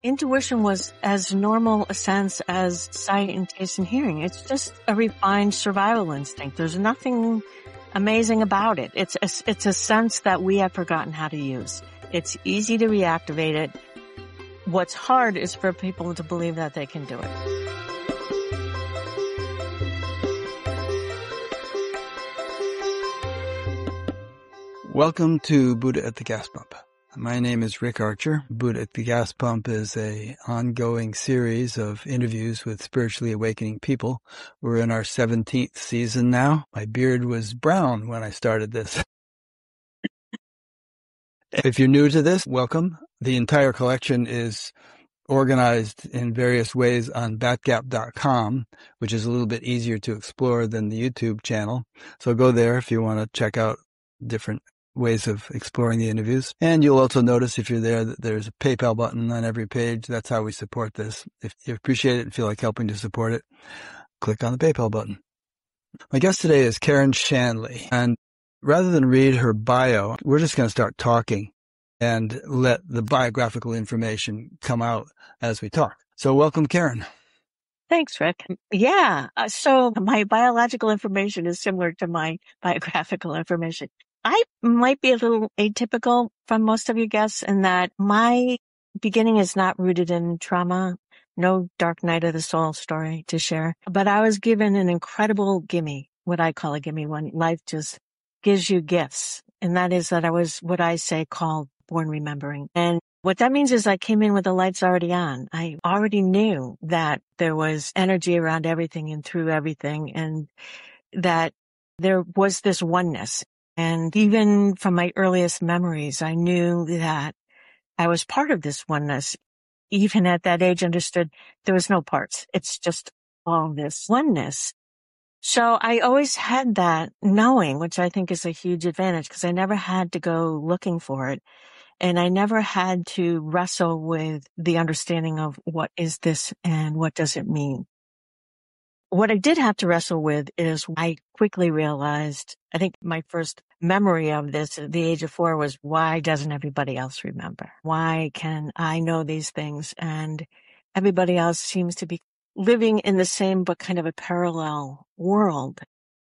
Intuition was as normal a sense as sight and taste and hearing. It's just a refined survival instinct. There's nothing amazing about it. It's a sense that we have forgotten how to use. It's easy to reactivate it. What's hard is for people to believe that they can do it. Welcome to Buddha at the Gas Pump. My name is Rick Archer. Buddha at the Gas Pump is an ongoing series of interviews with spiritually awakening people. We're in our 17th season now. My beard was brown when I started this. If you're new to this, welcome. The entire collection is organized in various ways on batgap.com, which is a little bit easier to explore than the YouTube channel. So go there if you want to check out different ways of exploring the interviews. And you'll also notice if you're there that there's a PayPal button on every page. That's how we support this. If you appreciate it and feel like helping to support it, click on the PayPal button. My guest today is Karen Shanley. And rather than read her bio, we're just going to start talking and let the biographical information come out as we talk. So welcome, Karen. Thanks, Rick. Yeah. So my biological information is similar to my biographical information. I might be a little atypical from most of your guests in that my beginning is not rooted in trauma, no dark night of the soul story to share. But I was given an incredible gimme, what I call a gimme, when life just gives you gifts. And that is that I was what I say called born remembering. And what that means is I came in with the lights already on. I already knew that there was energy around everything and through everything, and that there was this oneness. And even from my earliest memories, I knew that I was part of this oneness. Even at that age, understood there was no parts. It's just all this oneness. So I always had that knowing, which I think is a huge advantage because I never had to go looking for it. And I never had to wrestle with the understanding of what is this and what does it mean. What I did have to wrestle with is I quickly realized, I think my first memory of this at the age of 4 was, why doesn't everybody else remember? Why can I know these things and everybody else seems to be living in the same but kind of a parallel world?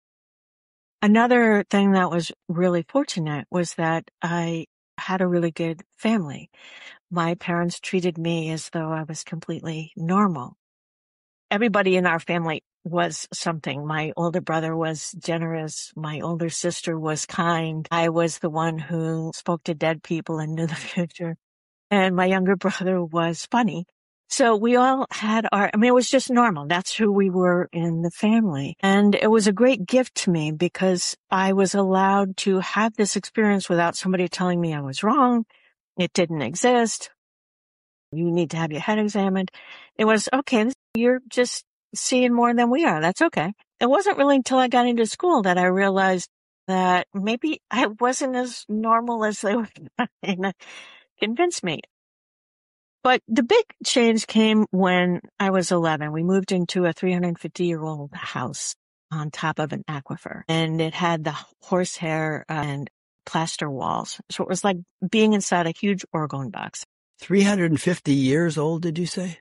Another thing that was really fortunate was that I had a really good family. My parents treated me as though I was completely normal. Everybody in our family was something. My older brother was generous. My older sister was kind. I was the one who spoke to dead people and knew the future. And my younger brother was funny. So we all had it was just normal. That's who we were in the family. And it was a great gift to me because I was allowed to have this experience without somebody telling me I was wrong. It didn't exist. You need to have your head examined. It was, okay, you're just seeing more than we are. That's okay. It wasn't really until I got into school that I realized that maybe I wasn't as normal as they were trying to convince me. But the big change came when I was 11. We moved into a 350-year-old house on top of an aquifer, and it had the horsehair and plaster walls. So it was like being inside a huge orgone box. 350 years old, did you say?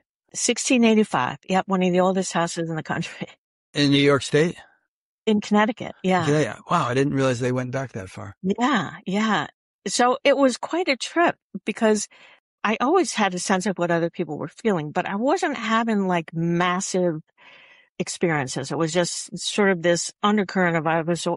1685. Yep, one of the oldest houses in the country. In New York State? In Connecticut, yeah. Yeah. Wow, I didn't realize they went back that far. Yeah. So it was quite a trip because I always had a sense of what other people were feeling, but I wasn't having like massive experiences. It was just sort of this undercurrent of I was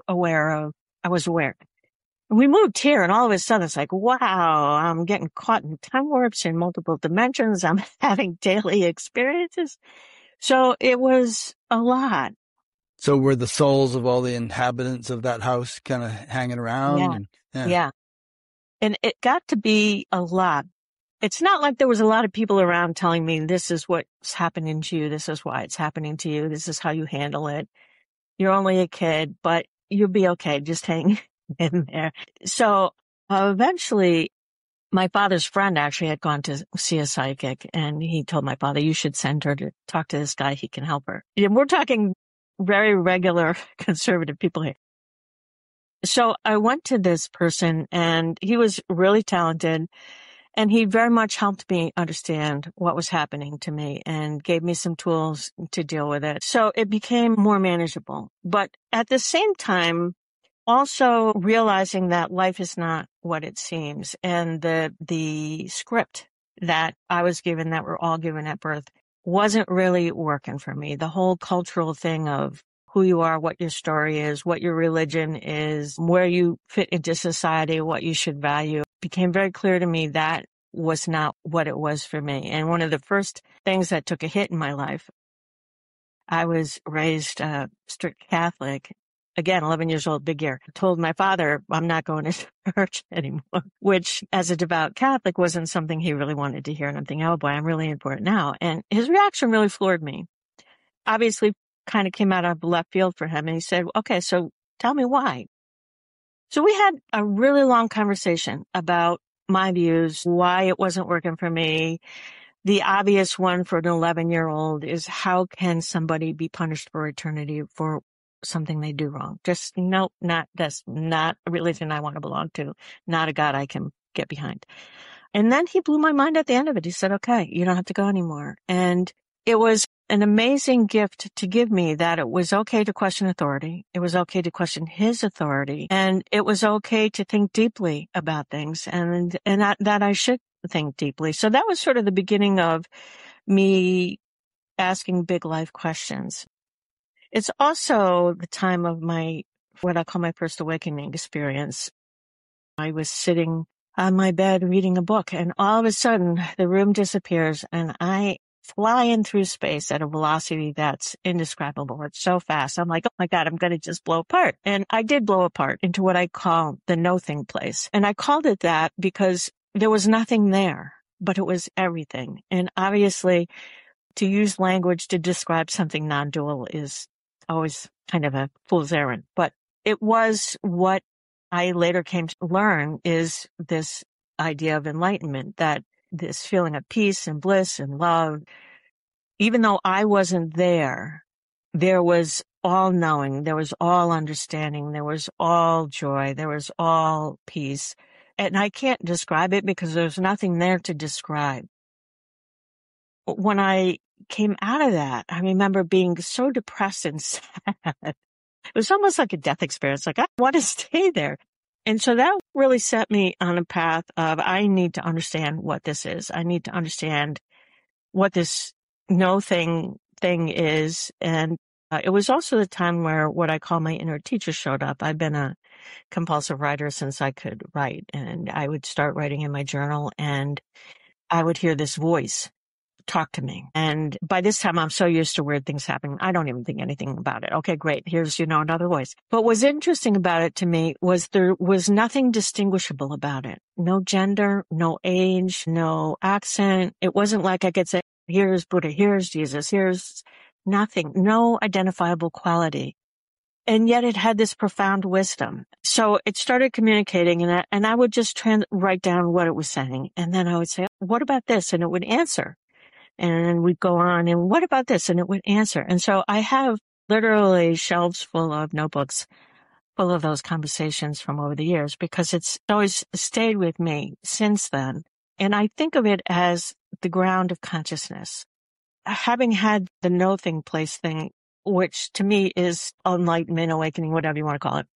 aware. We moved here and all of a sudden it's like, wow, I'm getting caught in time warps in multiple dimensions. I'm having daily experiences. So it was a lot. So were the souls of all the inhabitants of that house kind of hanging around? Yeah. And it got to be a lot. It's not like there was a lot of people around telling me this is what's happening to you. This is why it's happening to you. This is how you handle it. You're only a kid, but you'll be okay. Just hang in there. So eventually my father's friend actually had gone to see a psychic and he told my father, you should send her to talk to this guy. He can help her. And we're talking very regular conservative people here. So I went to this person and he was really talented And he very much helped me understand what was happening to me and gave me some tools to deal with it. So it became more manageable. But at the same time, also realizing that life is not what it seems, and the script that I was given, that we're all given at birth, wasn't really working for me. The whole cultural thing of who you are, what your story is, what your religion is, where you fit into society, what you should value, became very clear to me that was not what it was for me. And one of the first things that took a hit in my life, I was raised strict Catholic. Again, 11 years old, big year. I told my father I'm not going to church anymore, which as a devout Catholic wasn't something he really wanted to hear. And I'm thinking, oh boy, I'm really important now. And his reaction really floored me. Obviously kind of came out of left field for him. And he said, okay, so tell me why. So we had a really long conversation about my views, why it wasn't working for me. The obvious one for an 11-year-old is, how can somebody be punished for eternity for something they do wrong? Just that's not a religion I want to belong to, not a God I can get behind. And then he blew my mind at the end of it. He said, okay, you don't have to go anymore. And it was an amazing gift to give me, that it was okay to question authority. It was okay to question his authority. And it was okay to think deeply about things, and that I should think deeply. So that was sort of the beginning of me asking big life questions. It's also the time of what I call my first awakening experience. I was sitting on my bed reading a book, and all of a sudden the room disappears and I fly in through space at a velocity that's indescribable. It's so fast. I'm like, oh my God, I'm going to just blow apart. And I did blow apart into what I call the nothing place. And I called it that because there was nothing there, but it was everything. And obviously, to use language to describe something non-dual is always kind of a fool's errand. But it was what I later came to learn, is this idea of enlightenment, that this feeling of peace and bliss and love, even though I wasn't there, there was all knowing, there was all understanding, there was all joy, there was all peace. And I can't describe it because there's nothing there to describe. When I came out of that, I remember being so depressed and sad. It was almost like a death experience. Like, I want to stay there. And so that really set me on a path of, I need to understand what this is. I need to understand what this no thing is. And it was also the time where what I call my inner teacher showed up. I've been a compulsive writer since I could write, and I would start writing in my journal and I would hear this voice talk to me. And by this time, I'm so used to weird things happening, I don't even think anything about it. Okay, great. Here's, another voice. But what's interesting about it to me was there was nothing distinguishable about it. No gender, no age, no accent. It wasn't like I could say, here's Buddha, here's Jesus, here's nothing, no identifiable quality. And yet it had this profound wisdom. So it started communicating, and I would just write down what it was saying. And then I would say, what about this? And it would answer. And we'd go on, and what about this? And it would answer. And so I have literally shelves full of notebooks, full of those conversations from over the years, because it's always stayed with me since then. And I think of it as the ground of consciousness. Having had the nothing place thing, which to me is enlightenment, awakening, whatever you want to call it.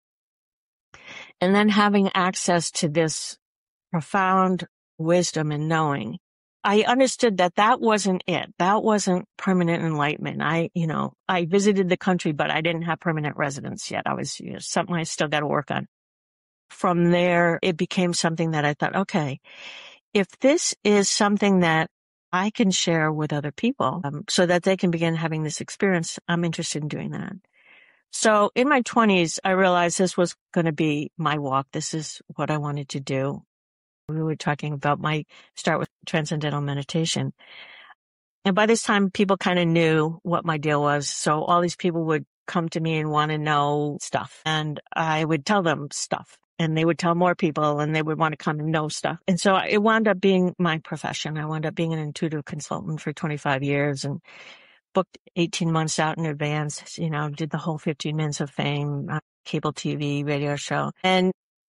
And then having access to this profound wisdom and knowing, I understood that wasn't it. That wasn't permanent enlightenment. I visited the country, but I didn't have permanent residence yet. I was something I still got to work on. From there, it became something that I thought, okay, if this is something that I can share with other people so that they can begin having this experience, I'm interested in doing that. So in my 20s, I realized this was going to be my walk. This is what I wanted to do. We were talking about my start with transcendental meditation. And by this time, people kind of knew what my deal was. So all these people would come to me and want to know stuff. And I would tell them stuff. And they would tell more people, and they would want to come and know stuff. And so it wound up being my profession. I wound up being an intuitive consultant for 25 years and booked 18 months out in advance, did the whole 15 Minutes of Fame, cable TV, radio show. And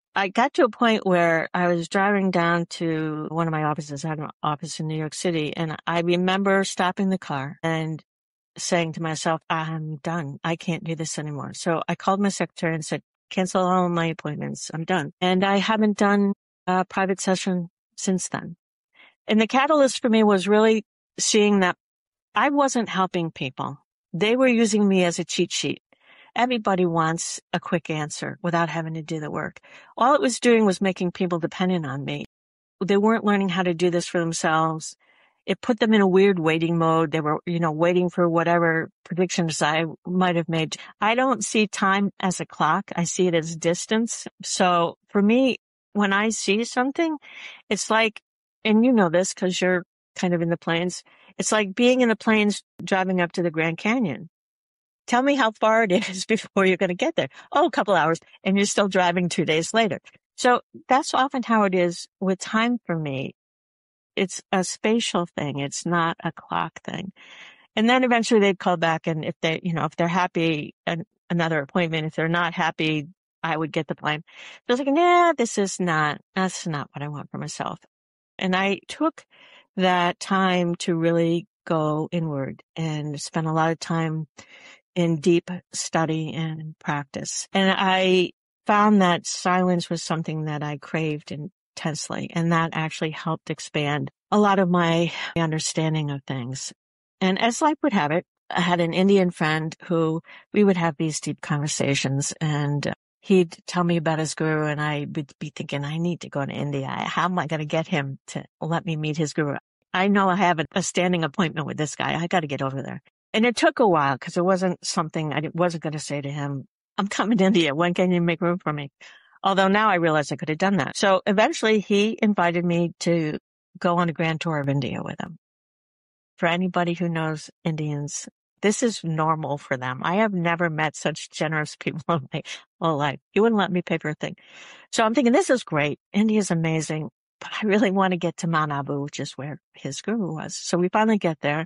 I got to a point where I was driving down to one of my offices. I had an office in New York City, and I remember stopping the car and saying to myself, I'm done. I can't do this anymore. So I called my secretary and said, cancel all of my appointments. I'm done. And I haven't done a private session since then. And the catalyst for me was really seeing that I wasn't helping people. They were using me as a cheat sheet. Everybody wants a quick answer without having to do the work. All it was doing was making people dependent on me. They weren't learning how to do this for themselves. It put them in a weird waiting mode. They were, waiting for whatever predictions I might have made. I don't see time as a clock. I see it as distance. So for me, when I see something, it's like, and you know this because you're kind of in the plains, it's like being in the plains driving up to the Grand Canyon. Tell me how far it is before you're going to get there. Oh, a couple hours, and you're still driving 2 days later. So that's often how it is with time for me. It's a spatial thing. It's not a clock thing. And then eventually they'd call back, and if they're happy, another appointment. If they're not happy, I would get the blame. So I was like, nah, that's not what I want for myself. And I took that time to really go inward and spend a lot of time in deep study and practice. And I found that silence was something that I craved intensely, and that actually helped expand a lot of my understanding of things. And as life would have it, I had an Indian friend who we would have these deep conversations, and he'd tell me about his guru, and I would be thinking, I need to go to India. How am I going to get him to let me meet his guru? I know I have a standing appointment with this guy. I got to get over there. And it took a while because it wasn't something I wasn't going to say to him, I'm coming to India. When can you make room for me? Although now I realize I could have done that. So eventually he invited me to go on a grand tour of India with him. For anybody who knows Indians, this is normal for them. I have never met such generous people in my whole life. He wouldn't let me pay for a thing. So I'm thinking, this is great. India's amazing, but I really want to get to Mount Abu, which is where his guru was. So we finally get there.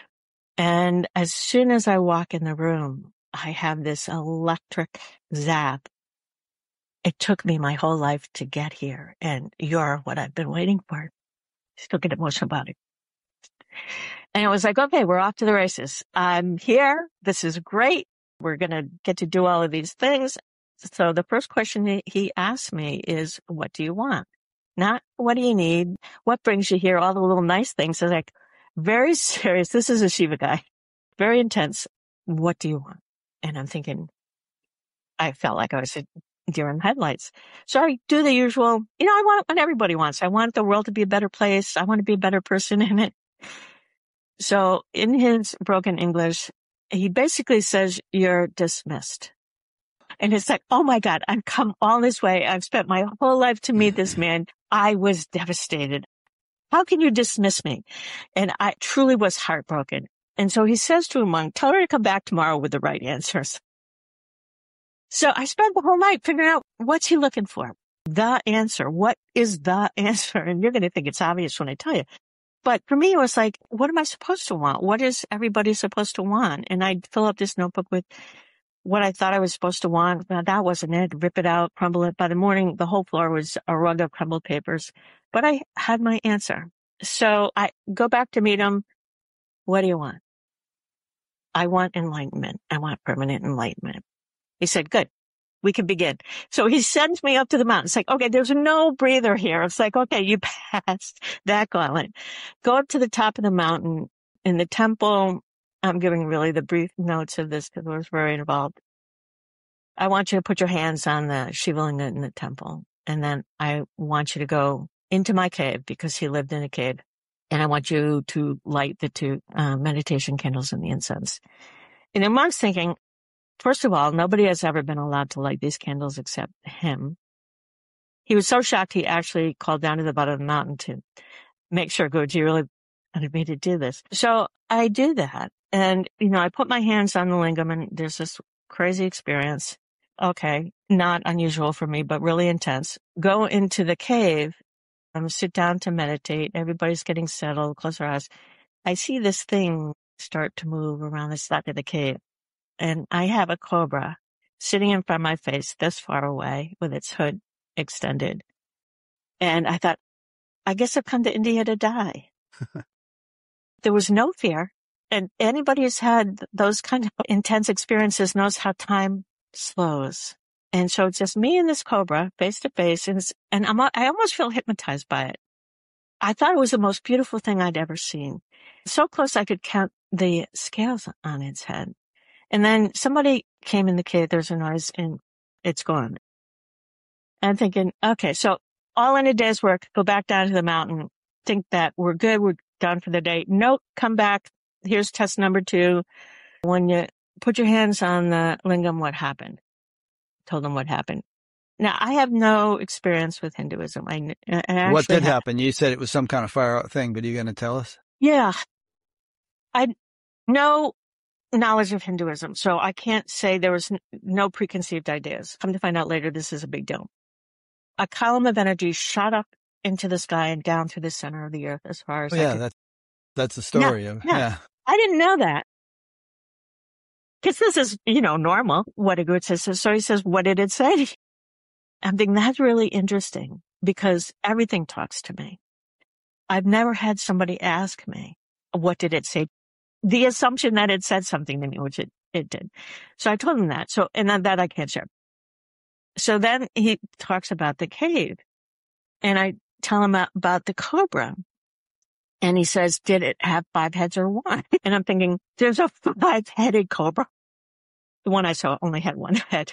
And as soon as I walk in the room, I have this electric zap. It took me my whole life to get here, and you're what I've been waiting for. Still get emotional about it. And it was like, okay, we're off to the races. I'm here. This is great. We're going to get to do all of these things. So the first question he asked me is, what do you want? Not what do you need? What brings you here? All the little nice things. So like, very serious. This is a Shiva guy. Very intense. What do you want? And I'm thinking, I felt like I was a deer in the headlights. So I do the usual, I want what everybody wants. I want the world to be a better place. I want to be a better person in it. So in his broken English, he basically says, you're dismissed. And it's like, oh my God, I've come all this way. I've spent my whole life to meet this man. I was devastated. How can you dismiss me? And I truly was heartbroken. And so he says to a monk, tell her to come back tomorrow with the right answers. So I spent the whole night figuring out, what's he looking for? The answer. What is the answer? And you're going to think it's obvious when I tell you. But for me, it was like, what am I supposed to want? What is everybody supposed to want? And I'd fill up this notebook with what I thought I was supposed to want. Now, that wasn't it. Rip it out, crumble it. By the morning, the whole floor was a rug of crumbled papers. But I had my answer. So I go back to meet him. What do you want? I want enlightenment. I want permanent enlightenment. He said, good. We can begin. So he sends me up to the mountain. It's like, okay, there's no breather here. It's like, okay, you passed that gauntlet. Go up to the top of the mountain in the temple. I'm giving really the brief notes of this because I was very involved. I want you to put your hands on the Shiva Linga in the temple. And then I want you to go into my cave because he lived in a cave. And I want you to light the two meditation candles and the incense. And the monk's thinking, first of all, nobody has ever been allowed to light these candles except him. He was so shocked he actually called down to the bottom of the mountain to make sure Guruji really wanted me to do this. So I do that. And, I put my hands on the lingam and there's this crazy experience. Okay, not unusual for me, but really intense. Go into the cave, sit down to meditate. Everybody's getting settled, close their eyes. I see this thing start to move around the side of the cave. And I have a cobra sitting in front of my face this far away with its hood extended. And I thought, I guess I've come to India to die. There was no fear. And anybody who's had those kind of intense experiences knows how time slows. And so it's just me and this cobra face to face. And I almost feel hypnotized by it. I thought it was the most beautiful thing I'd ever seen. So close I could count the scales on its head. And then somebody came in the cave, there's a noise, and it's gone. And I'm thinking, okay, so all in a day's work, go back down to the mountain, think that we're good, we're done for the day. Nope, come back. Here's test number 2. When you put your hands on the lingam, what happened? Told them what happened. Now, I have no experience with Hinduism. What did happen? You said it was some kind of far out thing, but are you going to tell us? Yeah. I no knowledge of Hinduism, so I can't say there was no preconceived ideas. Come to find out later, this is a big deal. A column of energy shot up into the sky and down through the center of the earth as far as that's the story. Yeah. I didn't know that. Because this is, normal, what a guru says. So he says, what did it say? I think that's really interesting because everything talks to me. I've never had somebody ask me, what did it say? The assumption that it said something to me, which it did. So I told him that. So, and that I can't share. So then he talks about the cave and I tell him about the cobra. And he says, did it have 5 heads or 1? And I'm thinking, there's a 5-headed cobra. The one I saw only had 1 head.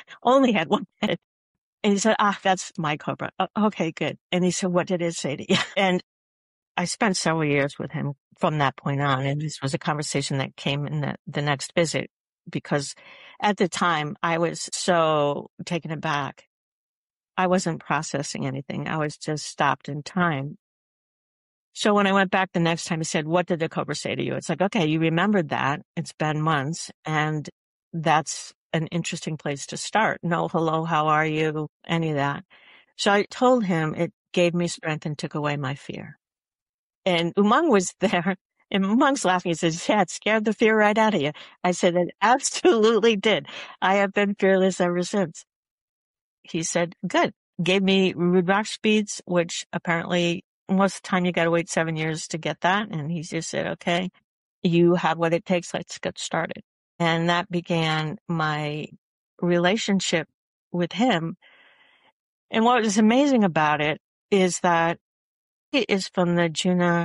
And he said, that's my cobra. Okay, good. And he said, what did it say to you? And I spent several years with him from that point on. And this was a conversation that came in the next visit because at the time I was so taken aback. I wasn't processing anything. I was just stopped in time. So when I went back the next time, he said, what did the cobra say to you? It's like, okay, you remembered that. It's been months. And that's an interesting place to start. No, hello, how are you? Any of that. So I told him it gave me strength and took away my fear. And Umang was there. And Umang's laughing. He says, yeah, it scared the fear right out of you. I said, it absolutely did. I have been fearless ever since. He said, good. Gave me Rudraksh beads, which apparently most of the time you got to wait 7 years to get that. And he just said, okay, you have what it takes. Let's get started. And that began my relationship with him. And what was amazing about it is that it is from the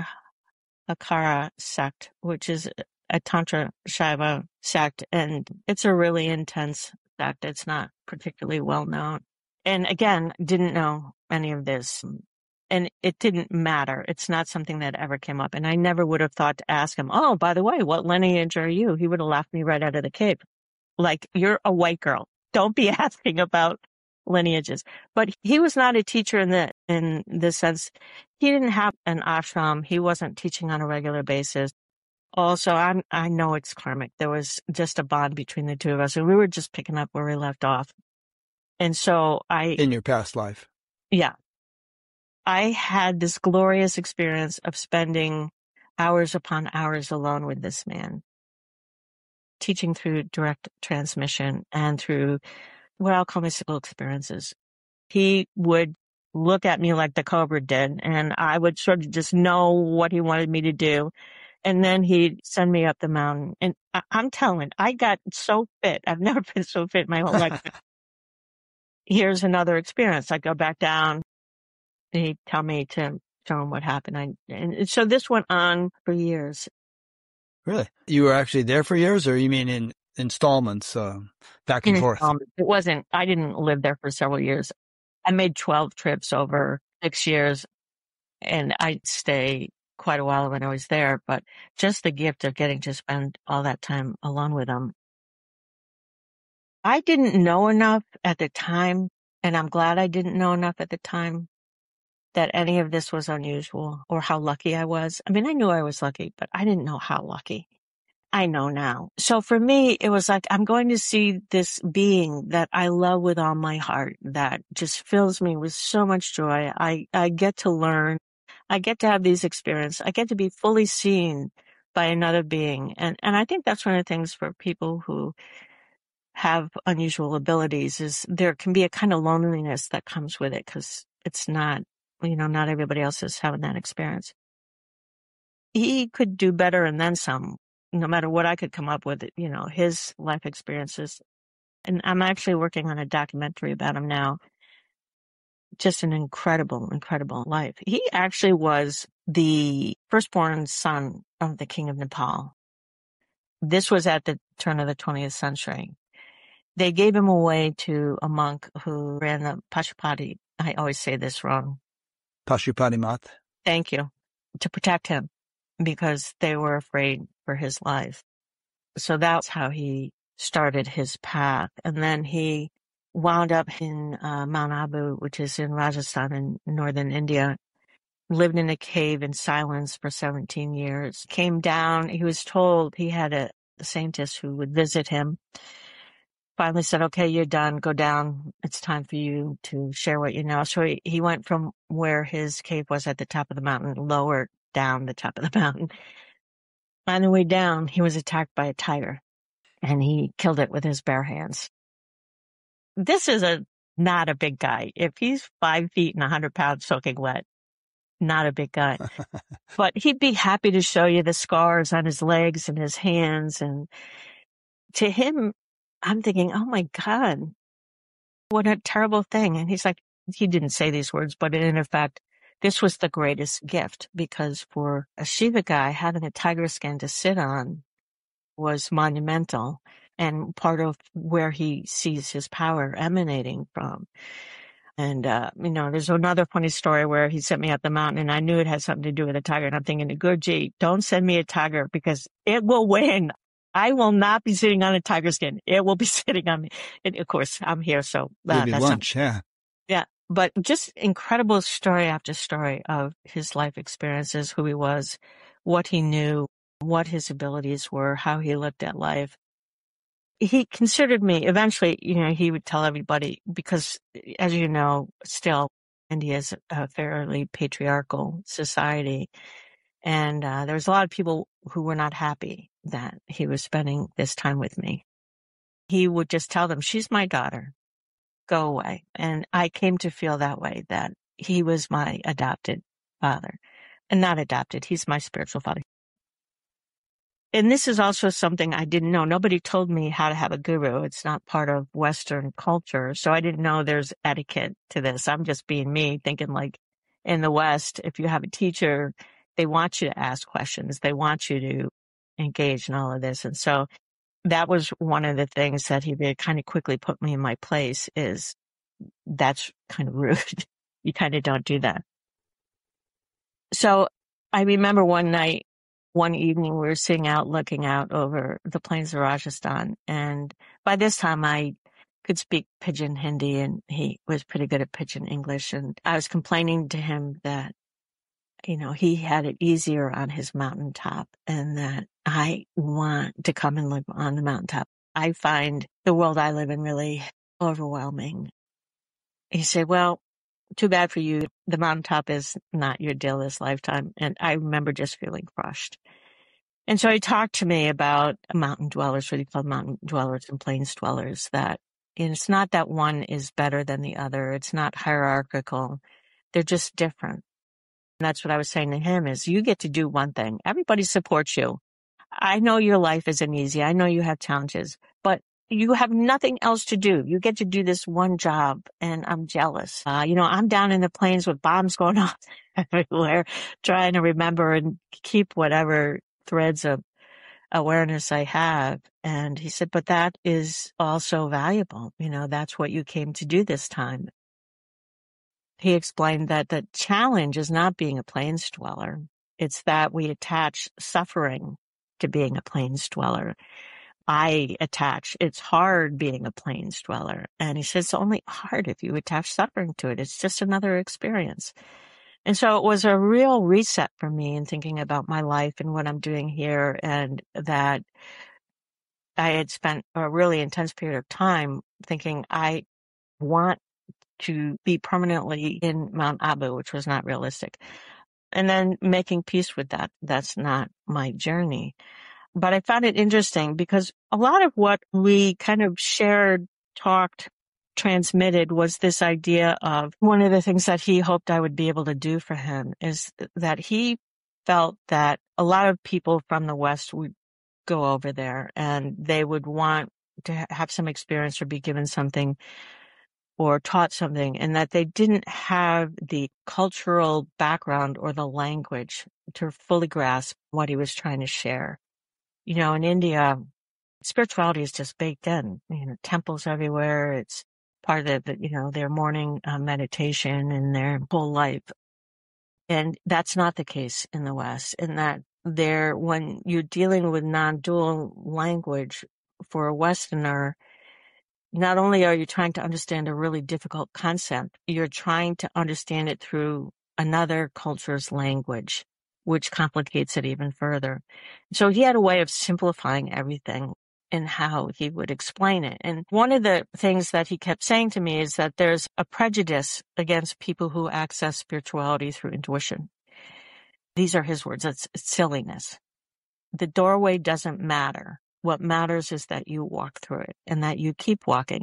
Junakara sect, which is a Tantra Shaiva sect. And it's a really intense sect. It's not particularly well known. And again, didn't know any of this. And it didn't matter. It's not something that ever came up. And I never would have thought to ask him, oh, by the way, what lineage are you? He would have laughed me right out of the cave. Like, you're a white girl. Don't be asking about lineages. But he was not a teacher in the sense, he didn't have an ashram. He wasn't teaching on a regular basis. Also, I know it's karmic. There was just a bond between the two of us. And we were just picking up where we left off. And so in your past life. Yeah. I had this glorious experience of spending hours upon hours alone with this man, teaching through direct transmission and through what I'll call mystical experiences. He would look at me like the cobra did, and I would sort of just know what he wanted me to do. And then he'd send me up the mountain. And I'm telling, I got so fit. I've never been so fit my whole life. Here's another experience. I go back down. He'd tell me to show him what happened. And so this went on for years. Really? You were actually there for years, or you mean in installments, back and forth? It wasn't, I didn't live there for several years. I made 12 trips over 6 years, and I'd stay quite a while when I was there, but just the gift of getting to spend all that time alone with him. I didn't know enough at the time, and I'm glad I didn't know enough at the time that any of this was unusual or how lucky I was. I mean, I knew I was lucky, but I didn't know how lucky. I know now. So for me, it was like, I'm going to see this being that I love with all my heart, that just fills me with so much joy. I get to learn. I get to have these experiences. I get to be fully seen by another being. And I think that's one of the things for people who have unusual abilities is there can be a kind of loneliness that comes with it because it's not, not everybody else is having that experience. He could do better and then some, no matter what I could come up with, his life experiences. And I'm actually working on a documentary about him now. Just an incredible, incredible life. He actually was the firstborn son of the king of Nepal. This was at the turn of the 20th century. They gave him away to a monk who ran the Pashupati. I always say this wrong. Pashupati Math. Thank you. To protect him because they were afraid for his life. So that's how he started his path. And then he wound up in Mount Abu, which is in Rajasthan in northern India, lived in a cave in silence for 17 years, came down. He was told he had a scientist who would visit him. Finally said, okay, you're done. Go down. It's time for you to share what you know. So he went from where his cave was at the top of the mountain, lower down the top of the mountain. On the way down, he was attacked by a tiger and he killed it with his bare hands. This is not a big guy. If he's 5 feet and 100 pounds soaking wet, not a big guy. But he'd be happy to show you the scars on his legs and his hands. And to him, I'm thinking, oh my God, what a terrible thing. And he's like, he didn't say these words, but in effect, this was the greatest gift because for a Shiva guy, having a tiger skin to sit on was monumental and part of where he sees his power emanating from. And, there's another funny story where he sent me up the mountain and I knew it had something to do with a tiger. And I'm thinking, Guruji, don't send me a tiger because it will win. I will not be sitting on a tiger skin. It will be sitting on me. And of course, I'm here. So it'll be lunch. Yeah. Yeah. But just incredible story after story of his life experiences, who he was, what he knew, what his abilities were, how he looked at life. He considered me eventually, he would tell everybody because as you know, still India is a fairly patriarchal society. And there was a lot of people who were not happy that he was spending this time with me. He would just tell them, she's my daughter, go away. And I came to feel that way, that he was my adopted father. And not adopted, he's my spiritual father. And this is also something I didn't know. Nobody told me how to have a guru. It's not part of Western culture. So I didn't know there's etiquette to this. I'm just being me, thinking like in the West, if you have a teacher, they want you to ask questions. They want you to engage in all of this. And so that was one of the things that he did kind of quickly put me in my place is that's kind of rude. You kind of don't do that. So I remember one evening we were sitting out looking out over the plains of Rajasthan. And by this time I could speak Pidgin Hindi and he was pretty good at Pidgin English. And I was complaining to him that, he had it easier on his mountaintop and that I want to come and live on the mountaintop. I find the world I live in really overwhelming. He said, well, too bad for you. The mountaintop is not your deal this lifetime. And I remember just feeling crushed. And so he talked to me about mountain dwellers, what he called mountain dwellers and plains dwellers, that it's not that one is better than the other. It's not hierarchical. They're just different. And that's what I was saying to him is you get to do one thing. Everybody supports you. I know your life isn't easy. I know you have challenges, but you have nothing else to do. You get to do this one job and I'm jealous. I'm down in the plains with bombs going off everywhere, trying to remember and keep whatever threads of awareness I have. And he said, but that is also valuable. That's what you came to do this time. He explained that the challenge is not being a plains dweller. It's that we attach suffering to being a plains dweller. It's hard being a plains dweller. And he says it's only hard if you attach suffering to it. It's just another experience. And so it was a real reset for me in thinking about my life and what I'm doing here, and that I had spent a really intense period of time thinking I want to be permanently in Mount Abu, which was not realistic. And then making peace with that. That's not my journey. But I found it interesting because a lot of what we kind of shared, talked, transmitted was this idea of one of the things that he hoped I would be able to do for him is that he felt that a lot of people from the West would go over there and they would want to have some experience or be given something or taught something, and that they didn't have the cultural background or the language to fully grasp what he was trying to share. You know, in India, spirituality is just baked in. You know, temples everywhere. It's part of their morning meditation and their whole life. And that's not the case in the West. In that when you're dealing with non-dual language for a Westerner, not only are you trying to understand a really difficult concept, you're trying to understand it through another culture's language, which complicates it even further. So he had a way of simplifying everything in how he would explain it. And one of the things that he kept saying to me is that there's a prejudice against people who access spirituality through intuition. These are his words. It's silliness. The doorway doesn't matter. What matters is that you walk through it and that you keep walking.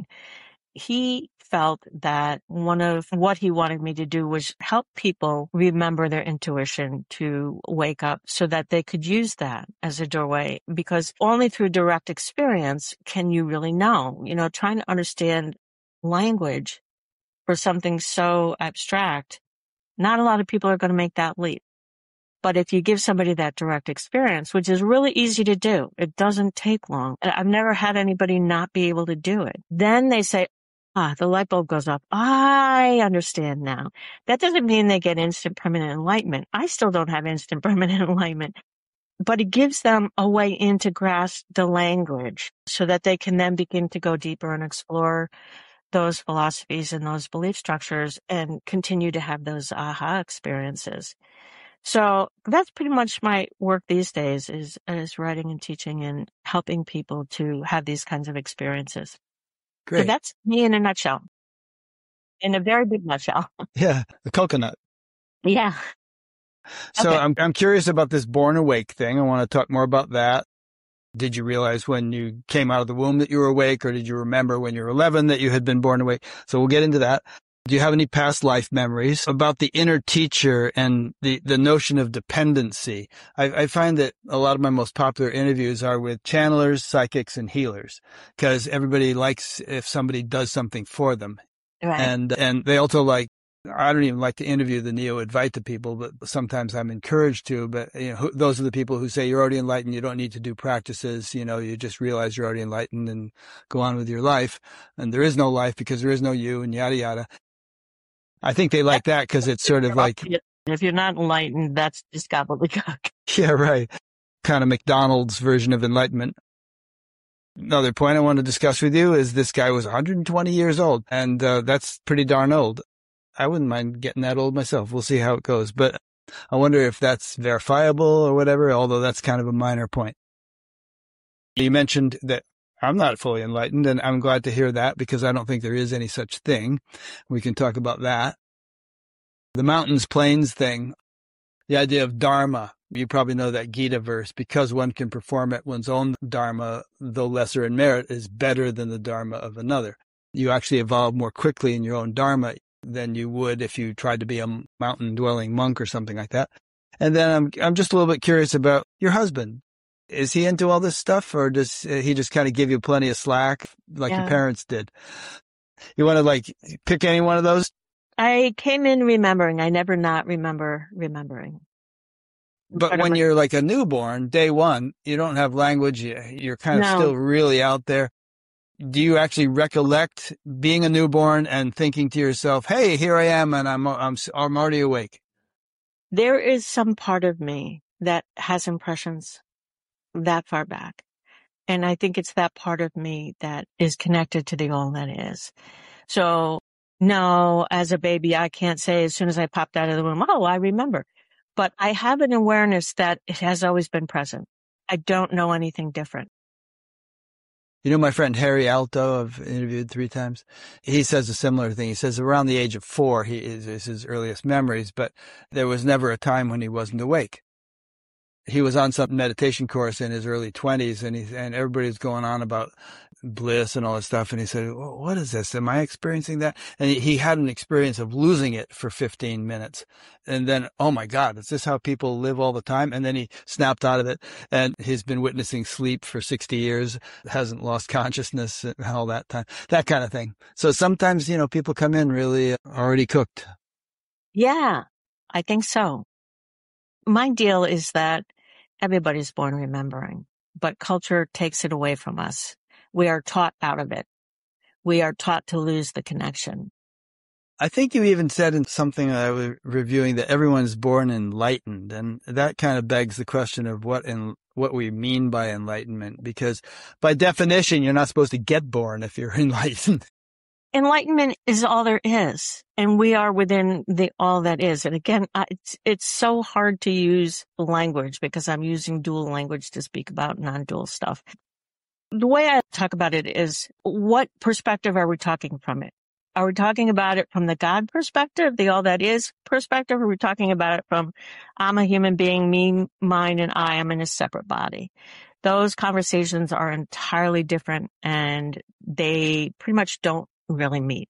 He felt that one of what he wanted me to do was help people remember their intuition to wake up so that they could use that as a doorway, because only through direct experience can you really know. You know, trying to understand language for something so abstract, not a lot of people are going to make that leap. But if you give somebody that direct experience, which is really easy to do, it doesn't take long. I've never had anybody not be able to do it. Then they say, the light bulb goes off. I understand now. That doesn't mean they get instant permanent enlightenment. I still don't have instant permanent enlightenment. But it gives them a way in to grasp the language so that they can then begin to go deeper and explore those philosophies and those belief structures and continue to have those aha experiences. So that's pretty much my work these days is writing and teaching and helping people to have these kinds of experiences. Great. So that's me in a nutshell, in a very big nutshell. Yeah, the coconut. Yeah. So Okay. I'm curious about this born awake thing. I want to talk more about that. Did you realize when you came out of the womb that you were awake, or did you remember when you were 11 that you had been born awake? So we'll get into that. Do you have any past life memories about the inner teacher and the notion of dependency? I find that a lot of my most popular interviews are with channelers, psychics, and healers, because everybody likes if somebody does something for them. Right. And they also like, I don't even like to interview the Neo-Advaita people, but sometimes I'm encouraged to. But those are the people who say you're already enlightened, you don't need to do practices, you just realize you're already enlightened and go on with your life. And there is no life because there is no you, and yada, yada. I think they like that because it's sort of like, if you're not enlightened, that's just gobbledygook. Yeah, right. Kind of McDonald's version of enlightenment. Another point I want to discuss with you is this guy was 120 years old, and that's pretty darn old. I wouldn't mind getting that old myself. We'll see how it goes. But I wonder if that's verifiable or whatever, although that's kind of a minor point. You mentioned that I'm not fully enlightened, and I'm glad to hear that because I don't think there is any such thing. We can talk about that. The mountains, plains thing, the idea of dharma. You probably know that Gita verse, because one can perform at one's own dharma, though lesser in merit, is better than the dharma of another. You actually evolve more quickly in your own dharma than you would if you tried to be a mountain-dwelling monk or something like that. And then I'm just a little bit curious about your husband. Is he into all this stuff, or does he just kind of give you plenty of slack like your parents did? You want to pick any one of those? I came in remembering. I never not remember remembering. But when you're like a newborn, day one, you don't have language. You're kind of still really out there. Do you actually recollect being a newborn and thinking to yourself, "Hey, here I am, and I'm already awake"? There is some part of me that has impressions that far back. And I think it's that part of me that is connected to the all that is. So no, as a baby, I can't say as soon as I popped out of the womb, oh, I remember. But I have an awareness that it has always been present. I don't know anything different. You know, my friend Harry Alto, I've interviewed 3 times. He says a similar thing. He says around the age of 4, is his earliest memories, but there was never a time when he wasn't awake. he was on some meditation course in his early 20s, and everybody's going on about bliss and all this stuff. And he said, well, what is this? Am I experiencing that? And he had an experience of losing it for 15 minutes. And then, oh my God, is this how people live all the time? And then he snapped out of it, and he's been witnessing sleep for 60 years, hasn't lost consciousness all that time, that kind of thing. So sometimes, people come in really already cooked. Yeah, I think so. My deal is that everybody's born remembering, but culture takes it away from us. We are taught out of it. We are taught to lose the connection. I think you even said in something I was reviewing that everyone's born enlightened, and that kind of begs the question of what we mean by enlightenment, because by definition, you're not supposed to get born if you're enlightened. Enlightenment is all there is, and we are within the all that is. And again, it's so hard to use language because I'm using dual language to speak about non-dual stuff. The way I talk about it is, what perspective are we talking from it? Are we talking about it from the God perspective, the all that is perspective? Or are we talking about it from, I'm a human being, me, mine, and I am in a separate body? Those conversations are entirely different, and they pretty much don't really meet.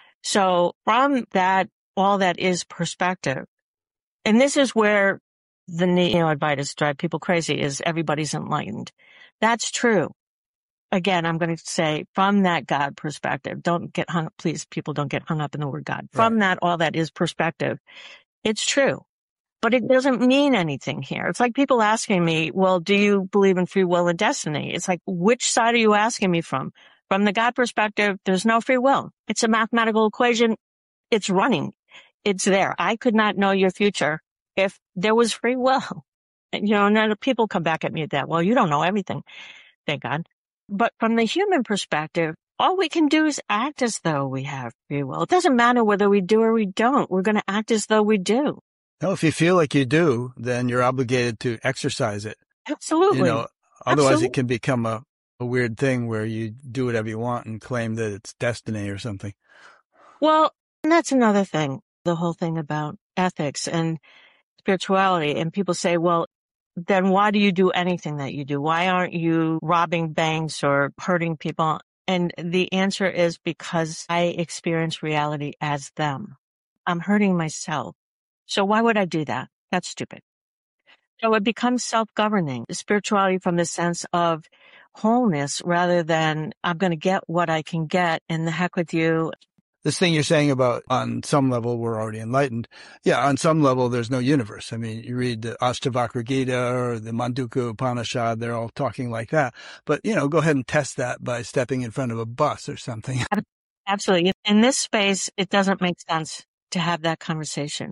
So from that all that is perspective, and this is where the neo-Advaitists drive people crazy, is everybody's enlightened. That's true. Again, I'm going to say from that God perspective, please, people don't get hung up in the word God. From that all that is perspective, it's true. But it doesn't mean anything here. It's like people asking me, well, do you believe in free will and destiny? It's like, which side are you asking me from? From the God perspective, there's no free will. It's a mathematical equation. It's running. It's there. I could not know your future if there was free will. And people come back at me at that. Well, you don't know everything. Thank God. But from the human perspective, all we can do is act as though we have free will. It doesn't matter whether we do or we don't. We're going to act as though we do. No, if you feel like you do, then you're obligated to exercise it. Absolutely. Otherwise Absolutely. It can become a weird thing where you do whatever you want and claim that it's destiny or something. Well, and that's another thing, the whole thing about ethics and spirituality. And people say, well, then why do you do anything that you do? Why aren't you robbing banks or hurting people? And the answer is because I experience reality as them. I'm hurting myself. So why would I do that? That's stupid. So it becomes self-governing, spirituality from the sense of wholeness rather than I'm going to get what I can get and the heck with you. This thing you're saying about on some level we're already enlightened. Yeah, on some level there's no universe. I mean, you read the Ashtavakra Gita or the Mandukya Upanishad, they're all talking like that. But, go ahead and test that by stepping in front of a bus or something. Absolutely. In this space, it doesn't make sense to have that conversation.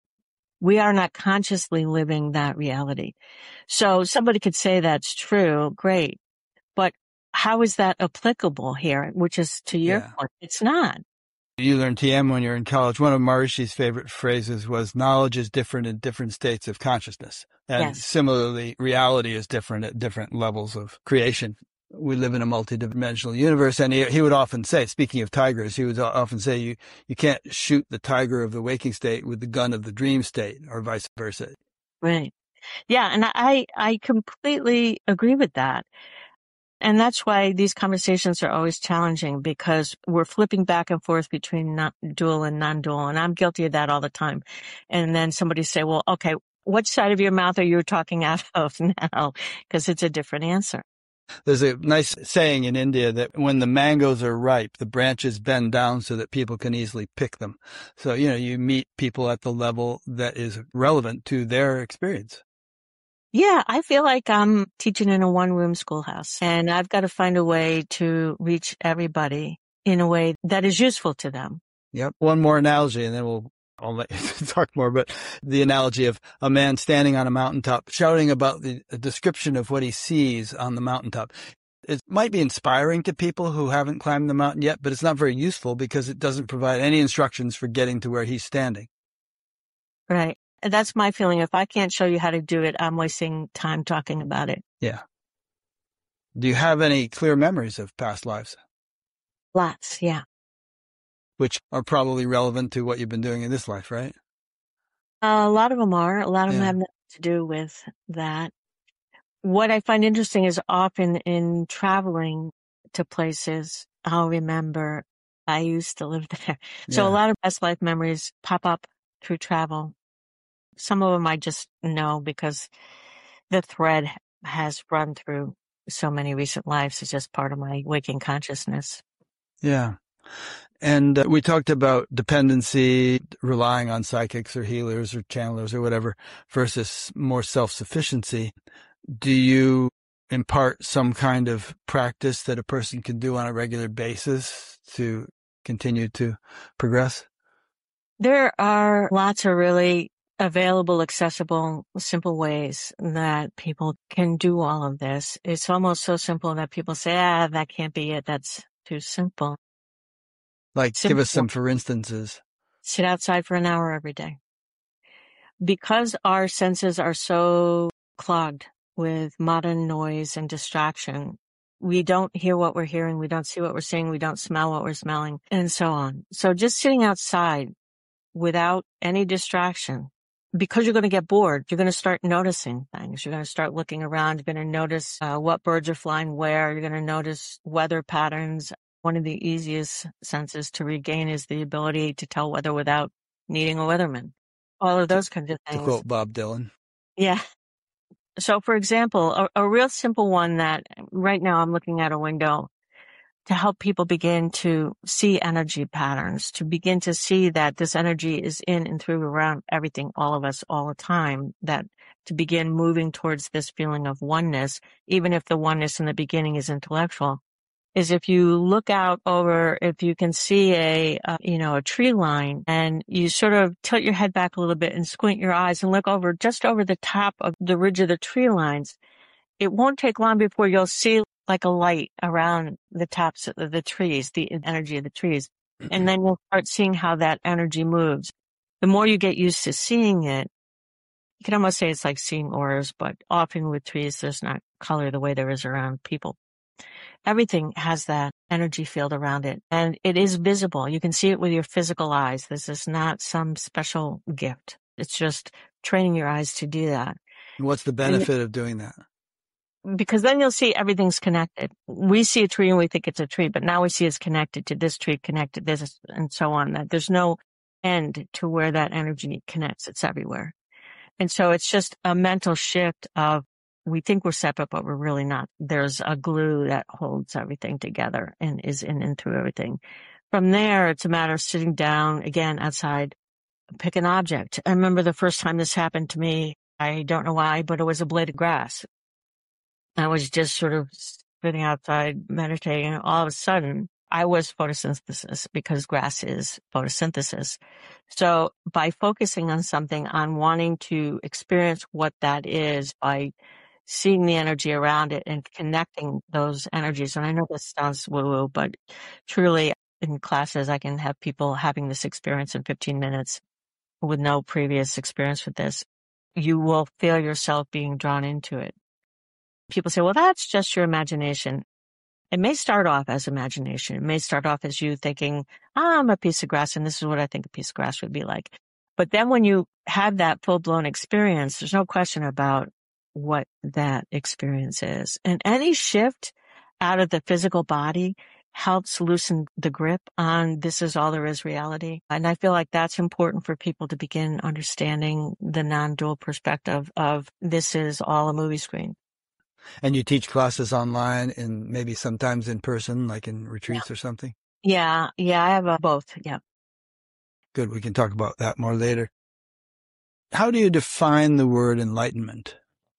We are not consciously living that reality. So somebody could say that's true, great. But how is that applicable here? Which is to your point. It's not. You learn TM when you're in college. One of Maharishi's favorite phrases was, knowledge is different in different states of consciousness. And similarly, reality is different at different levels of creation. We live in a multidimensional universe. And he would often say, speaking of tigers, he would often say, you can't shoot the tiger of the waking state with the gun of the dream state, or vice versa. Right. Yeah. And I completely agree with that. And that's why these conversations are always challenging, because we're flipping back and forth between dual and non-dual. And I'm guilty of that all the time. And then somebody say, well, okay, what side of your mouth are you talking out of now? Because it's a different answer. There's a nice saying in India that when the mangoes are ripe, the branches bend down so that people can easily pick them. So, you meet people at the level that is relevant to their experience. Yeah, I feel like I'm teaching in a one-room schoolhouse, and I've got to find a way to reach everybody in a way that is useful to them. Yep. One more analogy, and then I'll let you talk more, but the analogy of a man standing on a mountaintop shouting about the description of what he sees on the mountaintop. It might be inspiring to people who haven't climbed the mountain yet, but it's not very useful because it doesn't provide any instructions for getting to where he's standing. Right. That's my feeling. If I can't show you how to do it, I'm wasting time talking about it. Yeah. Do you have any clear memories of past lives? Lots, yeah. Which are probably relevant to what you've been doing in this life, right? A lot of them are. A lot of them have nothing to do with that. What I find interesting is often in traveling to places, I'll remember I used to live there. So a lot of best life memories pop up through travel. Some of them I just know because the thread has run through so many recent lives. It's just part of my waking consciousness. Yeah. And we talked about dependency, relying on psychics or healers or channelers or whatever, versus more self-sufficiency. Do you impart some kind of practice that a person can do on a regular basis to continue to progress? There are lots of really available, accessible, simple ways that people can do all of this. It's almost so simple that people say, that can't be it. That's too simple. Like, give us some for instances. Sit outside for an hour every day. Because our senses are so clogged with modern noise and distraction, we don't hear what we're hearing, we don't see what we're seeing, we don't smell what we're smelling, and so on. So just sitting outside without any distraction, because you're going to get bored, you're going to start noticing things. You're going to start looking around. You're going to notice what birds are flying where. You're going to notice weather patterns. One of the easiest senses to regain is the ability to tell weather without needing a weatherman. All of those kinds of things. To quote Bob Dylan. Yeah. So, for example, a real simple one that right now I'm looking at a window to help people begin to see energy patterns, to begin to see that this energy is in and through around everything, all of us, all the time, that to begin moving towards this feeling of oneness, even if the oneness in the beginning is intellectual, is if you look out over, if you can see a tree line and you sort of tilt your head back a little bit and squint your eyes and look over just over the top of the ridge of the tree lines, it won't take long before you'll see like a light around the tops of the trees, the energy of the trees. And then you'll start seeing how that energy moves. The more you get used to seeing it, you can almost say it's like seeing auras, but often with trees, there's not color the way there is around people. Everything has that energy field around it, and it is visible. You can see it with your physical eyes. This is not some special gift. It's just training your eyes to do that. What's the benefit of doing that? Because then you'll see everything's connected. We see a tree and we think it's a tree, but now we see it's connected to this tree, connected this, and so on. That there's no end to where that energy connects. It's everywhere. And so it's just a mental shift of, we think we're separate, but we're really not. There's a glue that holds everything together and is in and through everything. From there, it's a matter of sitting down, again, outside, pick an object. I remember the first time this happened to me, I don't know why, but it was a blade of grass. I was just sort of sitting outside meditating, and all of a sudden, I was photosynthesis, because grass is photosynthesis. So by focusing on something, on wanting to experience what that is, by seeing the energy around it and connecting those energies. And I know this sounds woo-woo, but truly in classes, I can have people having this experience in 15 minutes with no previous experience with this. You will feel yourself being drawn into it. People say, well, that's just your imagination. It may start off as imagination. It may start off as you thinking, I'm a piece of grass and this is what I think a piece of grass would be like. But then when you have that full-blown experience, there's no question about what that experience is. And any shift out of the physical body helps loosen the grip on this is all there is reality. And I feel like that's important for people to begin understanding the non-dual perspective of this is all a movie screen. And you teach classes online and maybe sometimes in person, like in retreats or something? Yeah, I have both. Yeah. Good. We can talk about that more later. How do you define the word enlightenment?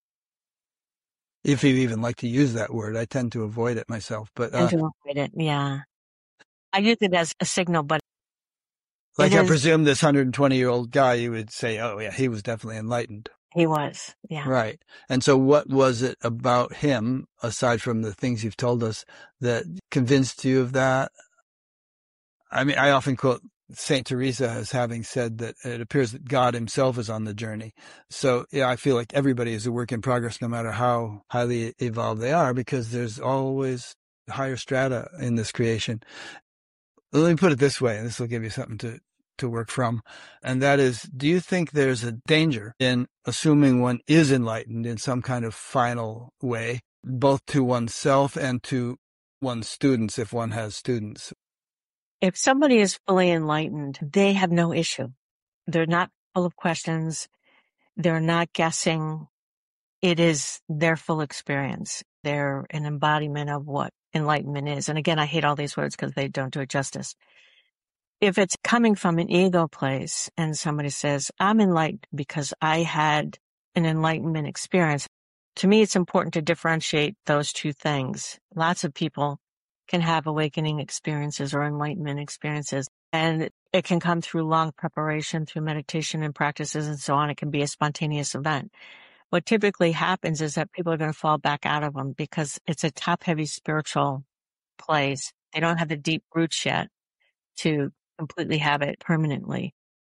If you even like to use that word. I tend to avoid it myself, but I tend to avoid it. Yeah. I use it as a signal, but like I presume this 120-year-old guy, you would say, oh yeah, he was definitely enlightened. He was. Yeah. Right. And so what was it about him, aside from the things you've told us, that convinced you of that? I mean, I often quote Saint Teresa as having said that it appears that God himself is on the journey. So yeah, I feel like everybody is a work in progress, no matter how highly evolved they are, because there's always higher strata in this creation. Let me put it this way, and this will give you something to to work from. And that is, do you think there's a danger in assuming one is enlightened in some kind of final way, both to oneself and to one's students, if one has students? If somebody is fully enlightened, they have no issue. They're not full of questions. They're not guessing. It is their full experience. They're an embodiment of what enlightenment is. And again, I hate all these words because they don't do it justice. If it's coming from an ego place and somebody says, I'm enlightened because I had an enlightenment experience, to me, it's important to differentiate those two things. Lots of people can have awakening experiences or enlightenment experiences, and it can come through long preparation, through meditation and practices and so on. It can be a spontaneous event. What typically happens is that people are going to fall back out of them because it's a top-heavy spiritual place. They don't have the deep roots yet to completely have it permanently.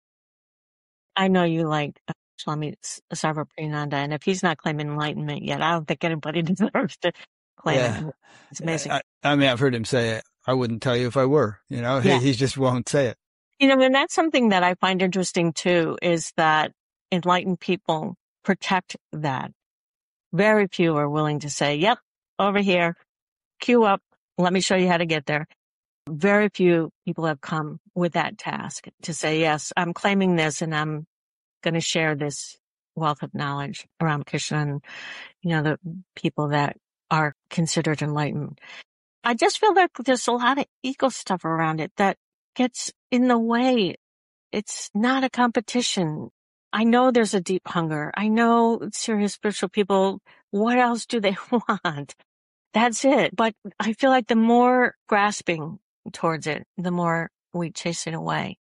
I know you like Swami Sarvapriyananda, and if he's not claiming enlightenment yet, I don't think anybody deserves to claim it. It's amazing. I mean, I've heard him say, I wouldn't tell you if I were, Yeah. He just won't say it. And that's something that I find interesting too, is that enlightened people protect that. Very few are willing to say, yep, over here, queue up, let me show you how to get there. Very few people have come with that task to say, yes, I'm claiming this and I'm going to share this wealth of knowledge around Krishna and, the people that are considered enlightened. I just feel like there's a lot of ego stuff around it that gets in the way. It's not a competition. I know there's a deep hunger. I know serious spiritual people, what else do they want? That's it. But I feel like the more grasping towards it, the more we chase it away.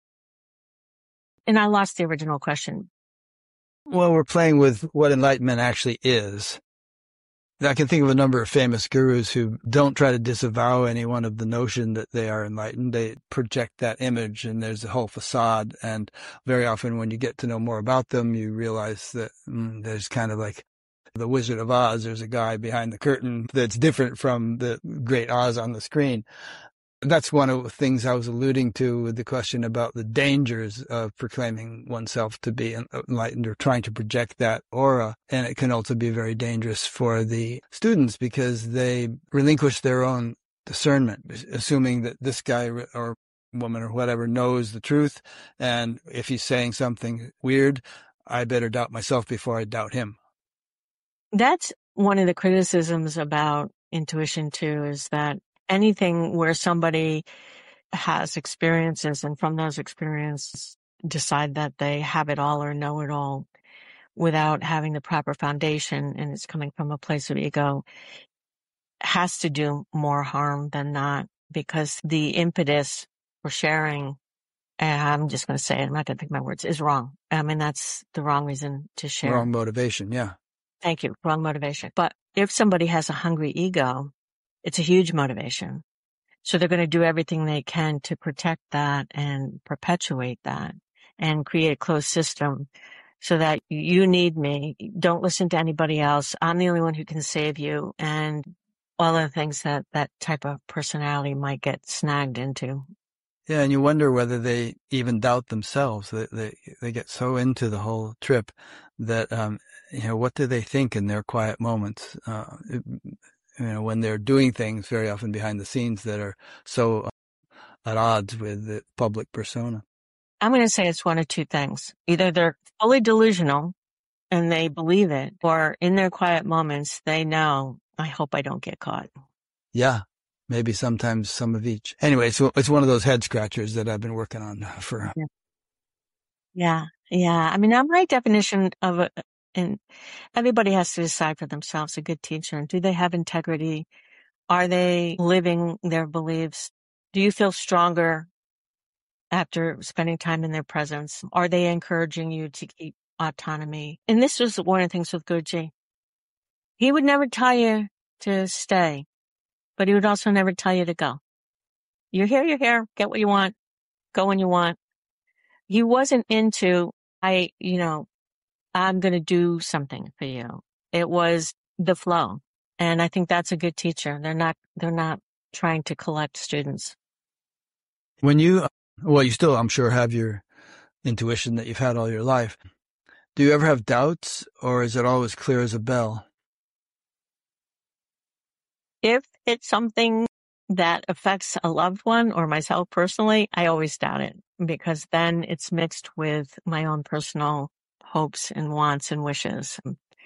And I lost the original question. Well, we're playing with what enlightenment actually is. I can think of a number of famous gurus who don't try to disavow anyone of the notion that they are enlightened. They project that image and there's a whole facade. And very often when you get to know more about them, you realize that there's kind of like the Wizard of Oz. There's a guy behind the curtain that's different from the great Oz on the screen. That's one of the things I was alluding to with the question about the dangers of proclaiming oneself to be enlightened or trying to project that aura. And it can also be very dangerous for the students because they relinquish their own discernment, assuming that this guy or woman or whatever knows the truth. And if he's saying something weird, I better doubt myself before I doubt him. That's one of the criticisms about intuition too, is that anything where somebody has experiences and from those experiences decide that they have it all or know it all without having the proper foundation, and it's coming from a place of ego, has to do more harm than not, because the impetus for sharing, and I'm just going to say it, I'm not going to pick my words, is wrong. I mean, that's the wrong reason to share. Wrong motivation, yeah. Thank you. Wrong motivation. But if somebody has a hungry ego, it's a huge motivation. So they're going to do everything they can to protect that and perpetuate that and create a closed system so that you need me. Don't listen to anybody else. I'm the only one who can save you. And all the things that type of personality might get snagged into. Yeah, and you wonder whether they even doubt themselves. They get so into the whole trip that, what do they think in their quiet moments? When they're doing things very often behind the scenes that are so at odds with the public persona. I'm going to say it's one of two things. Either they're fully delusional and they believe it, or in their quiet moments, they know, I hope I don't get caught. Yeah, maybe sometimes some of each. Anyway, so it's one of those head scratchers that I've been working on for. Yeah. I mean, my definition of and everybody has to decide for themselves, a good teacher. Do they have integrity? Are they living their beliefs? Do you feel stronger after spending time in their presence? Are they encouraging you to keep autonomy? And this was one of the things with Guruji. He would never tell you to stay, but he would also never tell you to go. You're here, get what you want, go when you want. He wasn't into, I'm going to do something for you. It was the flow. And I think that's a good teacher. They're not trying to collect students. When you Well, you still, I'm sure, have your intuition that you've had all your life. Do you ever have doubts, or is it always clear as a bell? If it's something that affects a loved one or myself personally, I always doubt it, because then it's mixed with my own personal hopes and wants and wishes.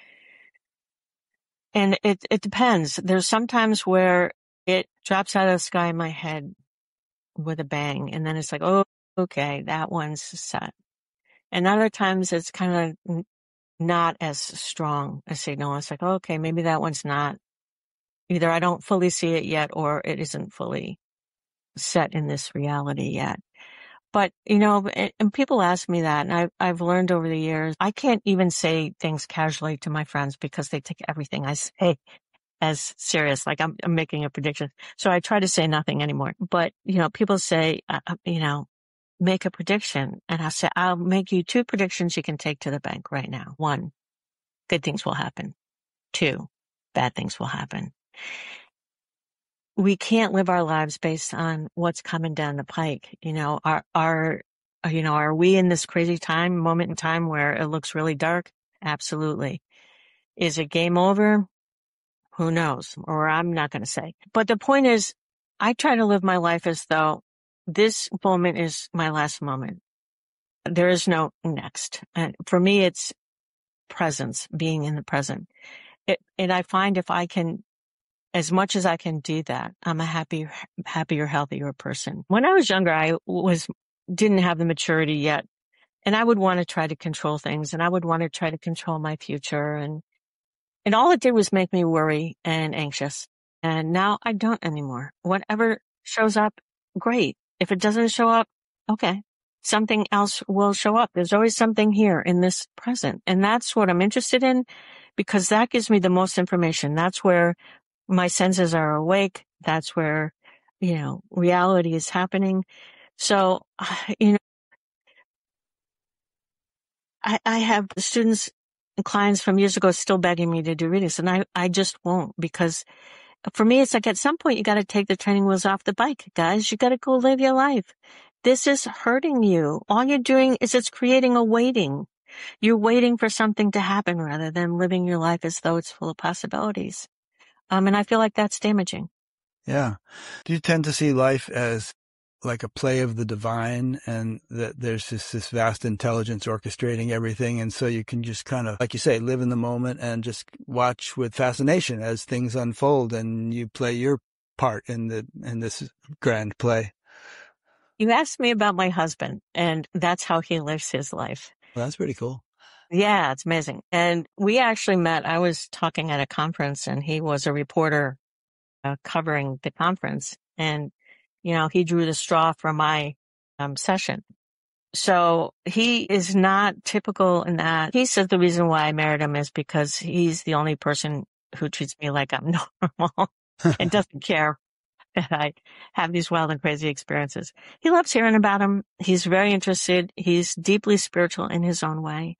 And it depends. There's sometimes where it drops out of the sky in my head with a bang, and then it's like, oh, okay, that one's set. And other times it's kind of not as strong a signal. It's like, okay, maybe that one's not. Either I don't fully see it yet, or it isn't fully set in this reality yet. But, and people ask me that, and I've learned over the years, I can't even say things casually to my friends because they take everything I say as serious, like I'm making a prediction. So I try to say nothing anymore. But, people say, make a prediction. And I'll say, I'll make you 2 predictions you can take to the bank right now. 1, good things will happen. 2, bad things will happen. We can't live our lives based on what's coming down the pike. Are we in this crazy moment in time where it looks really dark? Absolutely. Is it game over? Who knows? Or I'm not going to say. But the point is, I try to live my life as though this moment is my last moment. There is no next. And for me, it's presence, being in the present. And I find if I can, as much as I can do that, I'm a happier, healthier person. When I was younger, I didn't have the maturity yet. And I would want to try to control things, and I would want to try to control my future. And all it did was make me worry and anxious. And now I don't anymore. Whatever shows up, great. If it doesn't show up, okay. Something else will show up. There's always something here in this present. And that's what I'm interested in, because that gives me the most information. That's where my senses are awake. That's where, reality is happening. So, I have students and clients from years ago still begging me to do readings, and I just won't, because for me, it's like at some point you got to take the training wheels off the bike, guys. You got to go live your life. This is hurting you. All you're doing is it's creating a waiting. You're waiting for something to happen rather than living your life as though it's full of possibilities. And I feel like that's damaging. Yeah. Do you tend to see life as like a play of the divine, and that there's this vast intelligence orchestrating everything, and so you can just kind of, like you say, live in the moment and just watch with fascination as things unfold, and you play your part in this grand play? You asked me about my husband, and that's how he lives his life. Well, that's pretty cool. Yeah, it's amazing. And we actually met. I was talking at a conference, and he was a reporter covering the conference. And, he drew the straw for my session. So he is not typical in that. He says the reason why I married him is because he's the only person who treats me like I'm normal and doesn't care that I have these wild and crazy experiences. He loves hearing about them. He's very interested. He's deeply spiritual in his own way.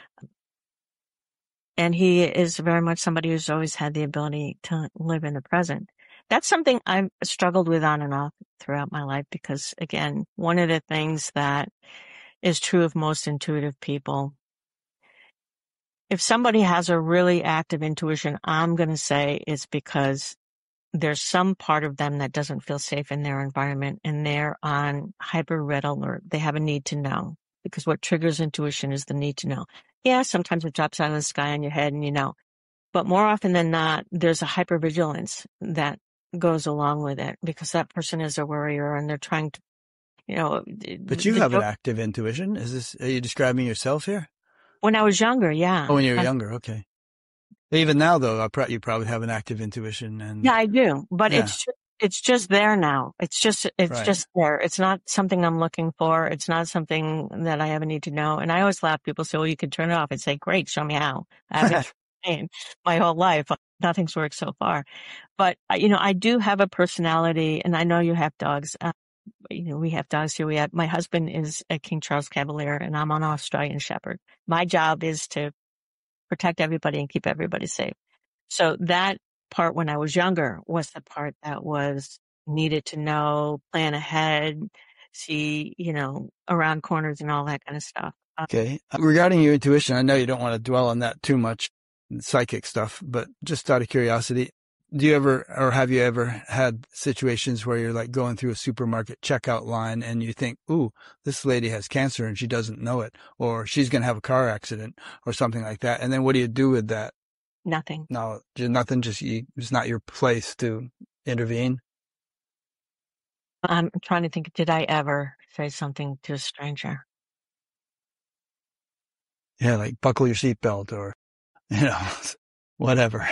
And he is very much somebody who's always had the ability to live in the present. That's something I've struggled with on and off throughout my life, because, again, one of the things that is true of most intuitive people, if somebody has a really active intuition, I'm going to say it's because there's some part of them that doesn't feel safe in their environment, and they're on hyper red alert. They have a need to know, because what triggers intuition is the need to know. Yeah, sometimes it drops out of the sky on your head and but more often than not, there's a hypervigilance that goes along with it, because that person is a worrier and they're trying to, But you have an active intuition. Are you describing yourself here? When I was younger, yeah. Oh, when you were younger. Okay. Even now, though, you probably have an active intuition. Yeah, I do. But it's just there now. It's just there. It's not something I'm looking for. It's not something that I ever need to know. And I always laugh. People say, well, you can turn it off. I'd say, great, show me how. I've been trying my whole life. Nothing's worked so far. But, I do have a personality, and I know you have dogs. We have dogs here. My husband is a King Charles Cavalier, and I'm an Australian Shepherd. My job is to protect everybody and keep everybody safe. So that part, when I was younger, was the part that was needed to know, plan ahead, see, around corners and all that kind of stuff. Okay. Regarding your intuition, I know you don't want to dwell on that too much, psychic stuff, but just out of curiosity, do you ever, or have you ever had situations where you're like going through a supermarket checkout line and you think, ooh, this lady has cancer and she doesn't know it, or she's going to have a car accident or something like that. And then what do you do with that? Nothing. No, nothing. It's not your place to intervene. I'm trying to think, did I ever say something to a stranger? Yeah, like buckle your seatbelt or, whatever.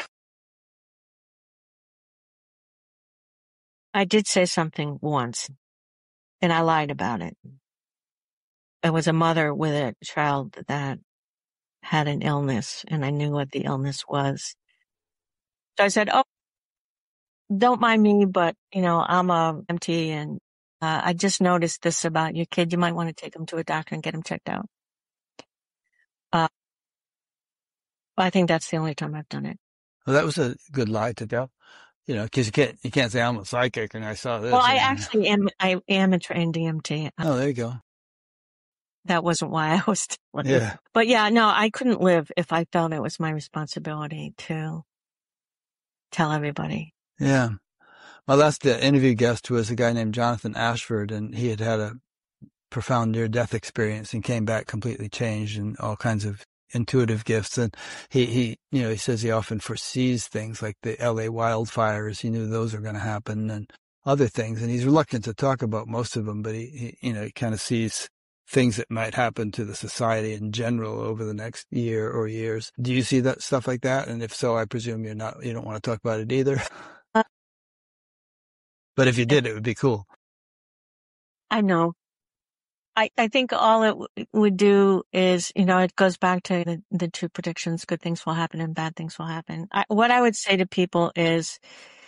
I did say something once, and I lied about it. It was a mother with a child that had an illness, and I knew what the illness was. So I said, "Oh, don't mind me, but I'm a MT, and I just noticed this about your kid. You might want to take him to a doctor and get him checked out." I think that's the only time I've done it. Well, that was a good lie to tell. Because you can't say I'm a psychic and I saw this. Well, I actually am. I am a trained EMT. Oh, there you go. That wasn't why I was telling you. Yeah. But yeah, no, I couldn't live if I felt it was my responsibility to tell everybody. Yeah. My last interview guest was a guy named Jonathan Ashford, and he had a profound near-death experience and came back completely changed and all kinds of intuitive gifts. And he says he often foresees things like the LA wildfires. He knew those were going to happen and other things. And he's reluctant to talk about most of them, but he kind of sees things that might happen to the society in general over the next year or years. Do you see that stuff like that? And if so, I presume you don't want to talk about it either. But if you did, it would be cool. I know. I think all it would do is, it goes back to the two predictions: good things will happen and bad things will happen. What I would say to people is,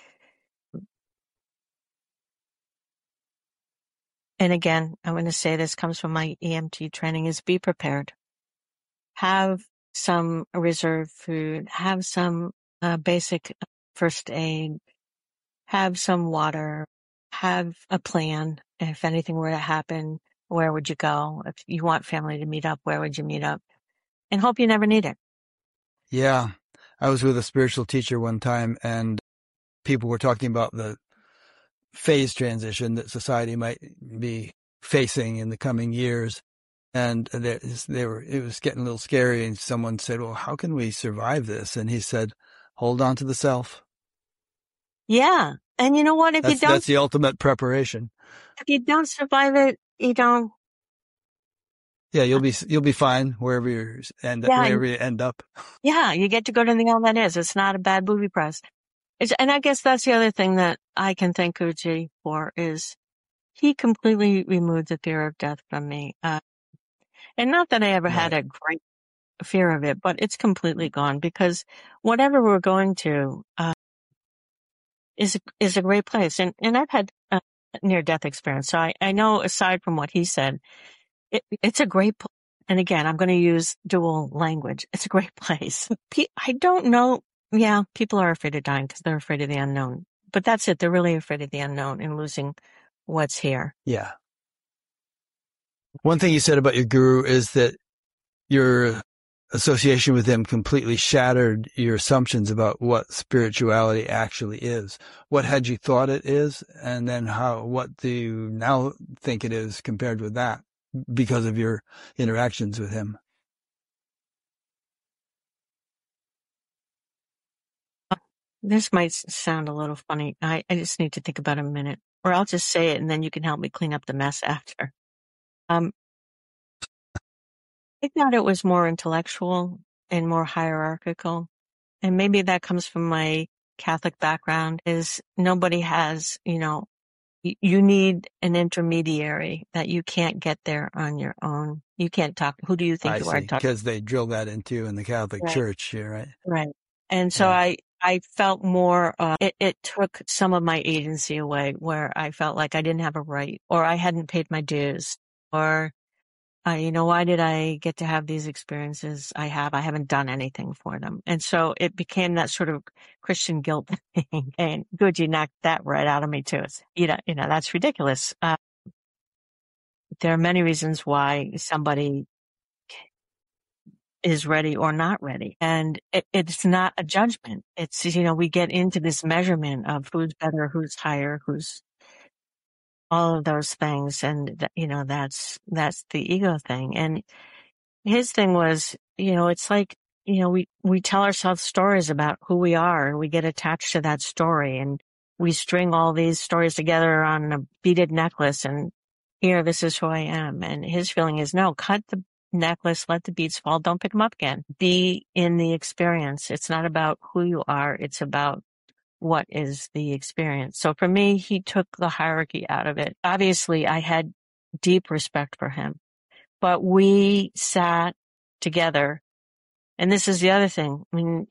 and again, I'm going to say this comes from my EMT training, is be prepared. Have some reserve food, have some basic first aid, have some water, have a plan. If anything were to happen, where would you go? If you want family to meet up, where would you meet up? And hope you never need it. Yeah. I was with a spiritual teacher one time and people were talking about the phase transition that society might be facing in the coming years. And it was getting a little scary. And someone said, well, how can we survive this? And he said, hold on to the self. Yeah. And you know what? That's the ultimate preparation. If you don't survive it, you don't. Yeah, you'll be fine wherever you end up. Yeah, you get to go to the hell that is. It's not a bad booby press. And I guess that's the other thing that I can thank Gucci for is he completely removed the fear of death from me. And not that I ever had a great fear of it, but it's completely gone because whatever we're going to is a great place. And I've had a near-death experience, so I know aside from what he said, it's a great. And again, I'm going to use dual language. It's a great place. I don't know. Yeah, people are afraid of dying because they're afraid of the unknown. But that's it. They're really afraid of the unknown and losing what's here. Yeah. One thing you said about your guru is that your association with him completely shattered your assumptions about what spirituality actually is. What had you thought it is? And then what do you now think it is compared with that because of your interactions with him? This might sound a little funny. I just need to think about it a minute, or I'll just say it and then you can help me clean up the mess after. I thought it was more intellectual and more hierarchical. And maybe that comes from my Catholic background is nobody has, you need an intermediary that you can't get there on your own. You can't talk. Who do you think you are talking? Because they drill that into you in the Catholic Church, yeah, right? Right. And so I felt more, it took some of my agency away where I felt like I didn't have a right or I hadn't paid my dues or, why did I get to have these experiences I haven't done anything for them. And so it became that sort of Christian guilt thing. And good, you knocked that right out of me too. It's, that's ridiculous. there are many reasons why somebody is ready or not ready. And it's not a judgment. It's, we get into this measurement of who's better, who's higher, who's all of those things. And, that's the ego thing. And his thing was, it's like, we tell ourselves stories about who we are and we get attached to that story and we string all these stories together on a beaded necklace and here, this is who I am. And his feeling is no, cut the necklace, let the beads fall, don't pick them up again. Be in the experience. It's not about who you are. It's about what is the experience. So for me, he took the hierarchy out of it. Obviously, I had deep respect for him, but we sat together. And this is the other thing. I mean,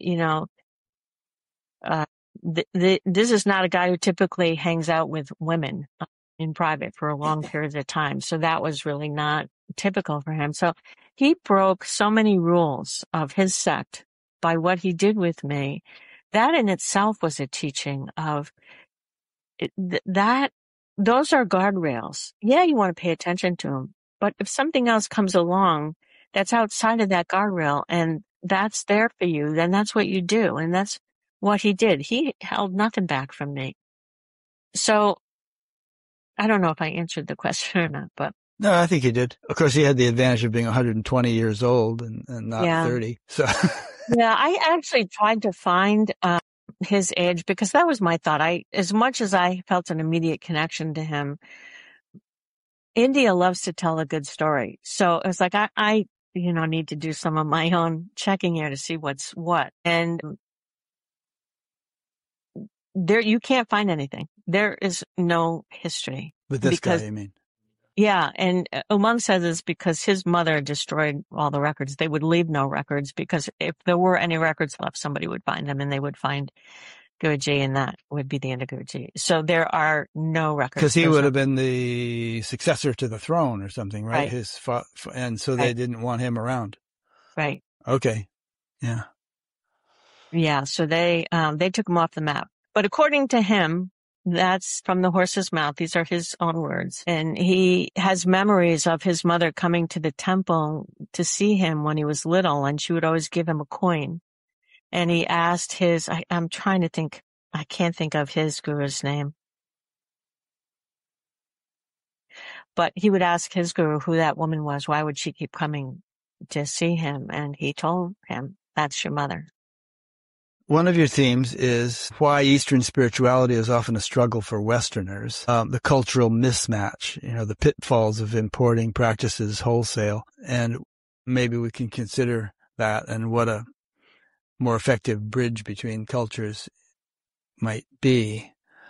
this is not a guy who typically hangs out with women in private for a long period of time. So that was really not typical for him. So he broke so many rules of his sect by what he did with me. That in itself was a teaching of that. Those are guardrails. Yeah, you want to pay attention to them. But if something else comes along that's outside of that guardrail and that's there for you, then that's what you do. And that's what he did. He held nothing back from me. So I don't know if I answered the question or not, but. No, I think you did. Of course, he had the advantage of being 120 years old and not 30. So yeah, I actually tried to find his age because that was my thought. As much as I felt an immediate connection to him, India loves to tell a good story. So it was like, I need to do some of my own checking here to see what's what. And there, you can't find anything. There is no history. With this guy, you mean? Yeah. And Umang says it's because his mother destroyed all the records. They would leave no records because if there were any records left, somebody would find them and they would find Guruji and that would be the end of Guruji. So there are no records. Because he would have been the successor to the throne or something, right? And so they didn't want him around. Right. Okay. Yeah. Yeah. So they took him off the map. But according to him, that's from the horse's mouth. These are his own words. And he has memories of his mother coming to the temple to see him when he was little, and she would always give him a coin. And he asked I'm trying to think, I can't think of his guru's name. But he would ask his guru who that woman was. Why would she keep coming to see him? And he told him, that's your mother. One of your themes is why Eastern spirituality is often a struggle for Westerners, the cultural mismatch, the pitfalls of importing practices wholesale. And maybe we can consider that and what a more effective bridge between cultures might be.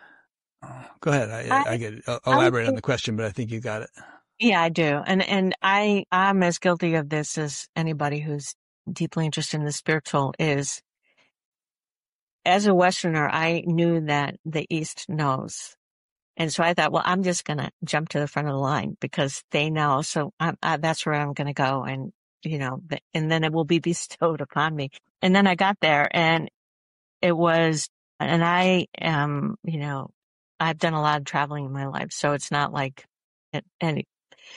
Go ahead. I could elaborate on the question, but I think you got it. Yeah, I do. And I'm as guilty of this as anybody who's deeply interested in the spiritual is. As a Westerner, I knew that the East knows. And so I thought, well, I'm just going to jump to the front of the line because they know. So that's where I'm going to go. And, and then it will be bestowed upon me. And then I got there and it was, and I am, I've done a lot of traveling in my life. So it's not like it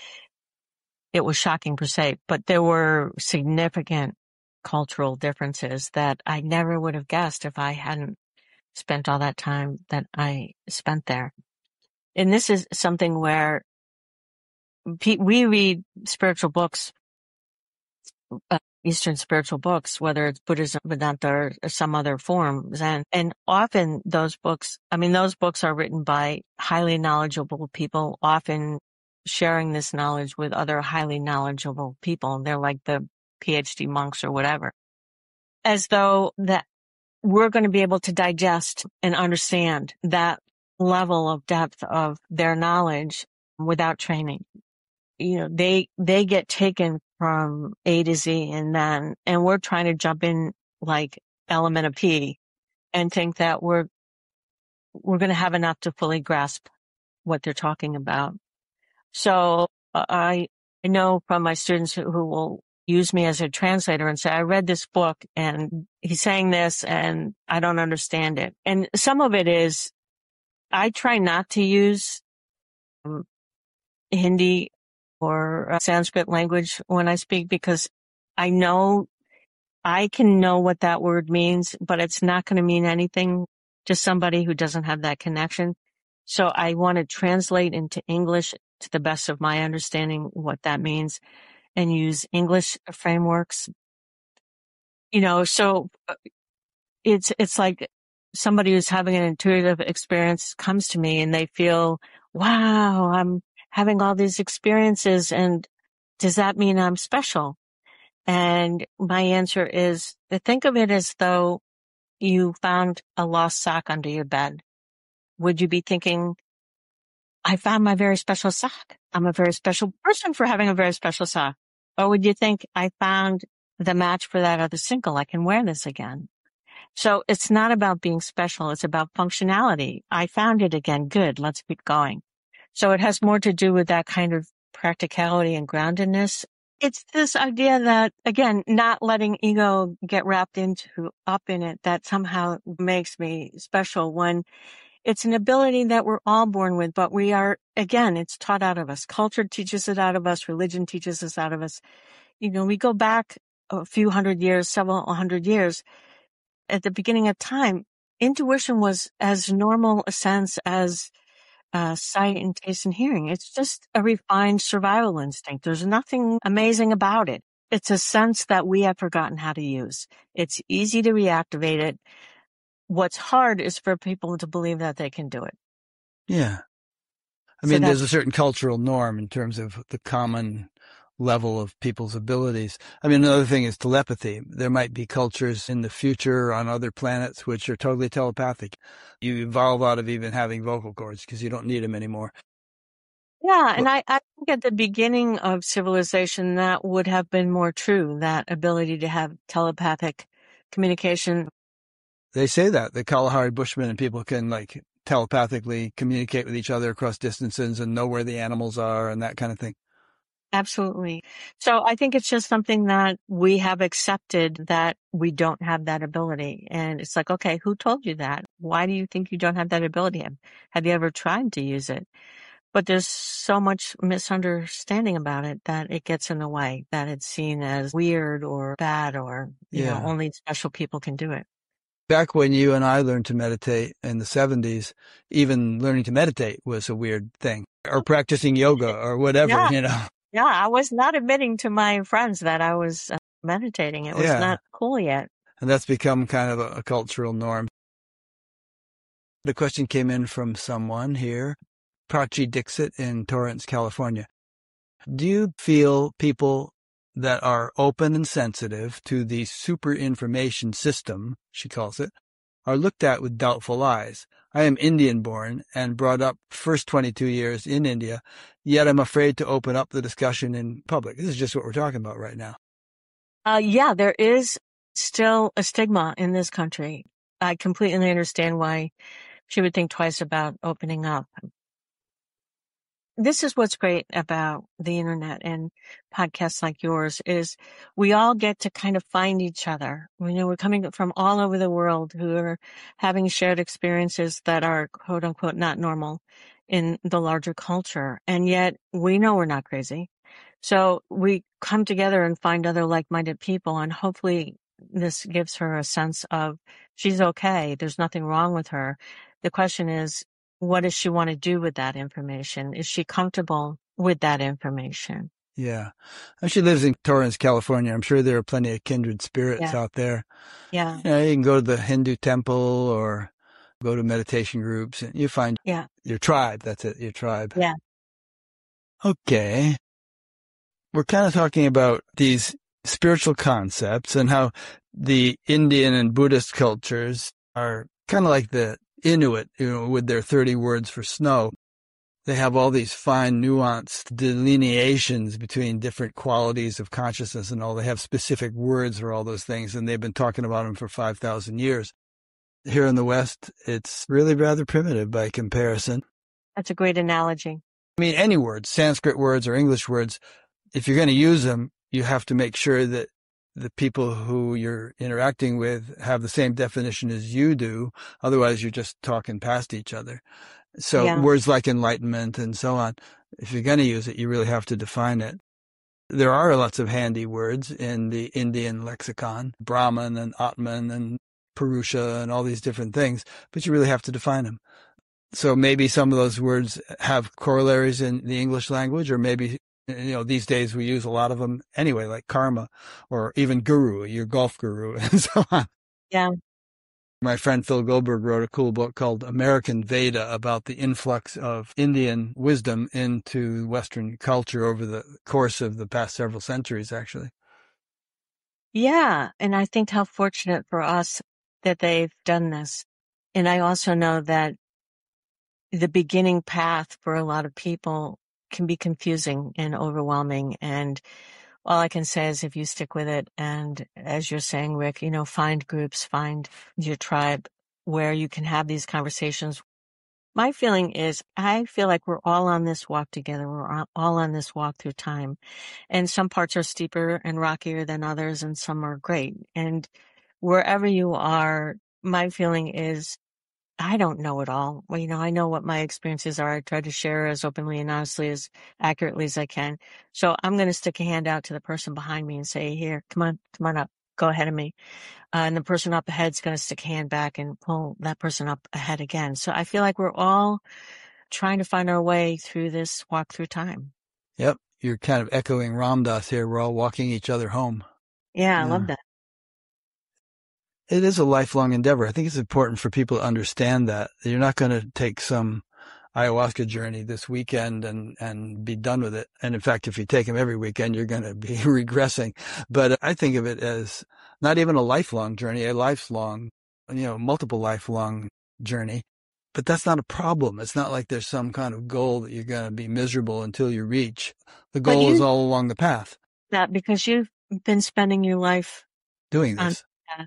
was shocking per se, but there were significant cultural differences that I never would have guessed if I hadn't spent all that time that I spent there. And this is something where we read spiritual books, Eastern spiritual books, whether it's Buddhism, Vedanta, or some other forms. And often those books are written by highly knowledgeable people, often sharing this knowledge with other highly knowledgeable people. They're like the PhD monks or whatever, as though that we're going to be able to digest and understand that level of depth of their knowledge without training. They get taken from A to Z and we're trying to jump in like element of P and think that we're going to have enough to fully grasp what they're talking about. So I know from my students who will use me as a translator and say, I read this book and he's saying this and I don't understand it. And some of it is, I try not to use Hindi or Sanskrit language when I speak, because I know I can know what that word means, but it's not going to mean anything to somebody who doesn't have that connection. So I want to translate into English to the best of my understanding what that means and use English frameworks. So it's like somebody who's having an intuitive experience comes to me and they feel, wow, I'm having all these experiences, and does that mean I'm special? And my answer is, think of it as though you found a lost sock under your bed. Would you be thinking, I found my very special sock. I'm a very special person for having a very special sock. Or would you think, I found the match for that other single. I can wear this again. So it's not about being special. It's about functionality. I found it again. Good. Let's keep going. So it has more to do with that kind of practicality and groundedness. It's this idea that, again, not letting ego get wrapped up in it, that somehow makes me special, when it's an ability that we're all born with, but we are, again, it's taught out of us. Culture teaches it out of us. Religion teaches us out of us. We go back a few hundred years, several hundred years. At the beginning of time, intuition was as normal a sense as sight and taste and hearing. It's just a refined survival instinct. There's nothing amazing about it. It's a sense that we have forgotten how to use. It's easy to reactivate it. What's hard is for people to believe that they can do it. Yeah. I mean, there's a certain cultural norm in terms of the common level of people's abilities. I mean, another thing is telepathy. There might be cultures in the future on other planets which are totally telepathic. You evolve out of even having vocal cords because you don't need them anymore. Yeah, and I think at the beginning of civilization, that would have been more true, that ability to have telepathic communication. They say that the Kalahari Bushmen and people can telepathically communicate with each other across distances and know where the animals are and that kind of thing. Absolutely. So I think it's just something that we have accepted, that we don't have that ability. And it's like, okay, who told you that? Why do you think you don't have that ability? Have you ever tried to use it? But there's so much misunderstanding about it that it gets in the way, that it's seen as weird or bad, or, only special people can do it. Back when you and I learned to meditate in the 70s, even learning to meditate was a weird thing, or practicing yoga or whatever, Yeah, I was not admitting to my friends that I was meditating. It was not cool yet. And that's become kind of a cultural norm. The question came in from someone here, Prachi Dixit in Torrance, California. Do you feel people that are open and sensitive to the super information system, she calls it, are looked at with doubtful eyes? I am Indian born and brought up first 22 years in India, yet I'm afraid to open up the discussion in public. This is just what we're talking about right now. Yeah, there is still a stigma in this country. I completely understand why she would think twice about opening up. This is what's great about the internet and podcasts like yours, is we all get to kind of find each other. We're coming from all over the world who are having shared experiences that are quote unquote not normal in the larger culture. And yet we know we're not crazy. So we come together and find other like-minded people, and hopefully this gives her a sense of she's okay. There's nothing wrong with her. The question is, what does she want to do with that information? Is she comfortable with that information? Yeah. She lives in Torrance, California. I'm sure there are plenty of kindred spirits out there. Yeah. You can go to the Hindu temple or go to meditation groups and you find your tribe. That's it, your tribe. Yeah. Okay. We're kind of talking about these spiritual concepts and how the Indian and Buddhist cultures are kind of like the Inuit, with their 30 words for snow. They have all these fine, nuanced delineations between different qualities of consciousness and all. They have specific words for all those things, and they've been talking about them for 5,000 years. Here in the West, it's really rather primitive by comparison. That's a great analogy. I mean, any words, Sanskrit words or English words, if you're going to use them, you have to make sure that the people who you're interacting with have the same definition as you do. Otherwise, you're just talking past each other. So words like enlightenment and so on, if you're going to use it, you really have to define it. There are lots of handy words in the Indian lexicon, Brahman and Atman and Purusha and all these different things, but you really have to define them. So maybe some of those words have corollaries in the English language, or maybe, these days we use a lot of them anyway, like karma, or even guru, your golf guru, and so on. Yeah. My friend Phil Goldberg wrote a cool book called American Veda about the influx of Indian wisdom into Western culture over the course of the past several centuries, actually. Yeah. And I think how fortunate for us that they've done this. And I also know that the beginning path for a lot of people can be confusing and overwhelming. And all I can say is if you stick with it, and as you're saying, Rick, find groups, find your tribe where you can have these conversations. My feeling is I feel like we're all on this walk together. We're all on this walk through time. And some parts are steeper and rockier than others, and some are great. And wherever you are, my feeling is I don't know it all. Well, I know what my experiences are. I try to share as openly and honestly, as accurately as I can. So I'm going to stick a hand out to the person behind me and say, here, come on up, go ahead of me. And the person up ahead is going to stick a hand back and pull that person up ahead again. So I feel like we're all trying to find our way through this walk through time. Yep. You're kind of echoing Ram Dass here. We're all walking each other home. Yeah, I love that. It is a lifelong endeavor. I think it's important for people to understand that you're not going to take some ayahuasca journey this weekend and be done with it. And in fact, if you take them every weekend, you're going to be regressing. But I think of it as not even a lifelong journey, a lifelong, multiple lifelong journey. But that's not a problem. It's not like there's some kind of goal that you're going to be miserable until you reach. The goal is all along the path. That because you've been spending your life doing this.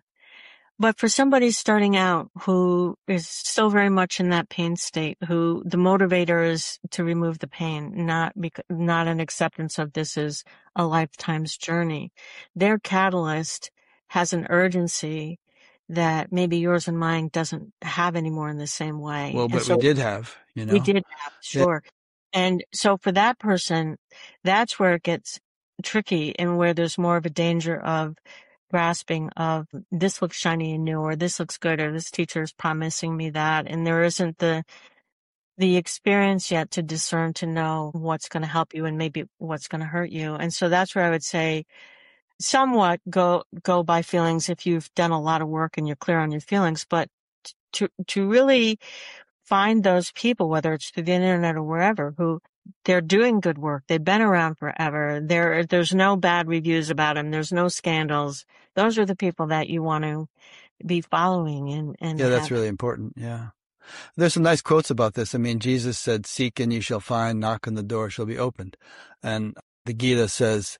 But for somebody starting out who is still very much in that pain state, who the motivator is to remove the pain, not an acceptance of this as a lifetime's journey, their catalyst has an urgency that maybe yours and mine doesn't have anymore in the same way. Well, but so we did have, We did have, sure. Yeah. And so for that person, that's where it gets tricky and where there's more of a danger of grasping of this looks shiny and new, or this looks good, or this teacher is promising me that. And there isn't the experience yet to discern, to know what's going to help you and maybe what's going to hurt you. And so that's where I would say somewhat go by feelings if you've done a lot of work and you're clear on your feelings, but to really find those people, whether it's through the internet or wherever, who they're doing good work. They've been around forever. There's no bad reviews about them. There's no scandals. Those are the people that you want to be following. And yeah, that's really important. Yeah. There's some nice quotes about this. I mean, Jesus said, "Seek and you shall find, knock and the door shall be opened." And the Gita says,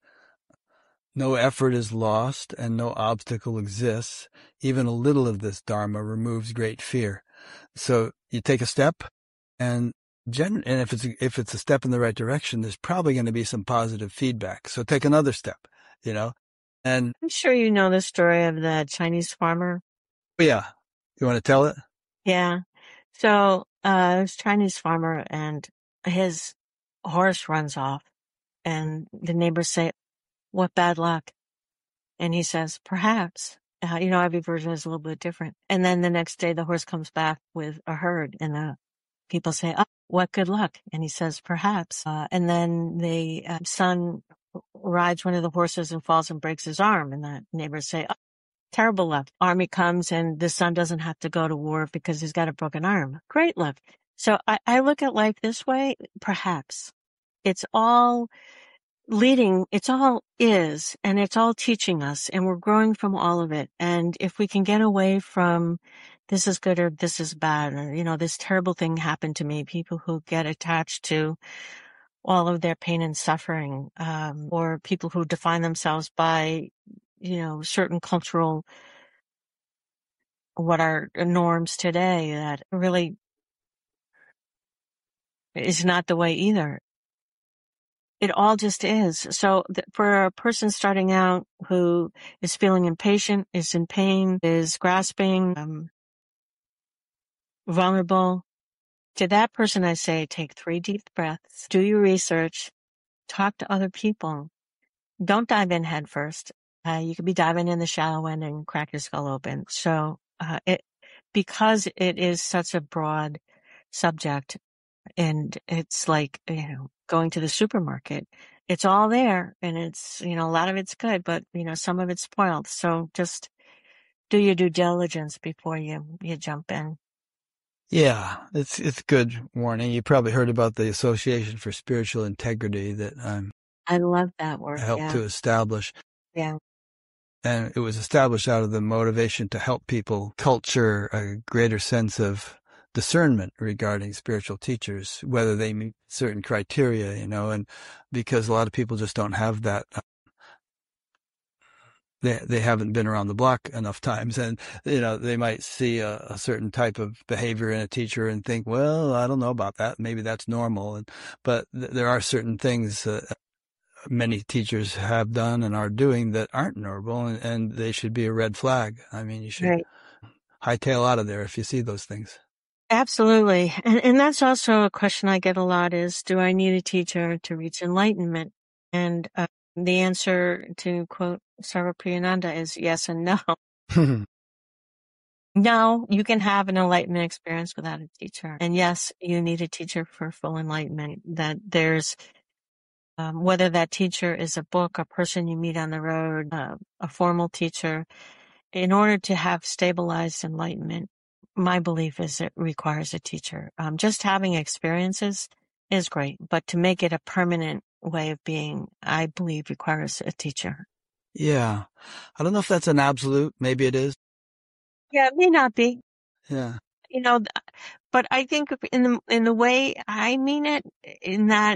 "No effort is lost and no obstacle exists. Even a little of this Dharma removes great fear." So you take a step, and if it's a step in the right direction, there's probably going to be some positive feedback. So take another step, And I'm sure you know the story of the Chinese farmer. Yeah. You want to tell it? Yeah. So, this Chinese farmer and his horse runs off, and the neighbors say, "What bad luck?" And he says, "Perhaps." Every version is a little bit different. And then the next day the horse comes back with a herd, and the people say, "Oh, what good luck?" And he says, "Perhaps." And then the son rides one of the horses and falls and breaks his arm, and the neighbors say, "Oh, terrible luck." Army comes and the son doesn't have to go to war because he's got a broken arm. Great luck. So I look at life this way, perhaps. It's all leading, it's all is, and it's all teaching us, and we're growing from all of it. And if we can get away from this is good or this is bad, or, this terrible thing happened to me, people who get attached to all of their pain and suffering, or people who define themselves by, certain cultural, what are norms today, that really is not the way either. It all just is. So for a person starting out who is feeling impatient, is in pain, is grasping, vulnerable, To that person, I say, take 3 deep breaths, do your research, talk to other people. Don't dive in head first. You could be diving in the shallow end and crack your skull open. So, because it is such a broad subject, and it's like, going to the supermarket, it's all there, and it's, a lot of it's good, but, some of it's spoiled. So just do your due diligence before you jump in. Yeah, it's good warning. You probably heard about the Association for Spiritual Integrity that I love that word. I helped to establish. Yeah. And it was established out of the motivation to help people culture a greater sense of discernment regarding spiritual teachers, whether they meet certain criteria, and because a lot of people just don't have that. They haven't been around the block enough times, and they might see a certain type of behavior in a teacher and think, well, I don't know about that. Maybe that's normal, but there are certain things many teachers have done and are doing that aren't normal, and they should be a red flag. I mean, you should hightail out of there if you see those things. Absolutely. And that's also a question I get a lot is, do I need a teacher to reach enlightenment? And the answer, to quote Sarvapriyananda, is yes and no. No, you can have an enlightenment experience without a teacher. And yes, you need a teacher for full enlightenment. That there's, whether that teacher is a book, a person you meet on the road, a formal teacher, in order to have stabilized enlightenment, my belief is it requires a teacher. Just having experiences is great, but to make it a permanent way of being, I believe requires a teacher. Yeah. I don't know if that's an absolute. Maybe it is. Yeah, it may not be. Yeah. But I think in the way I mean it, in that,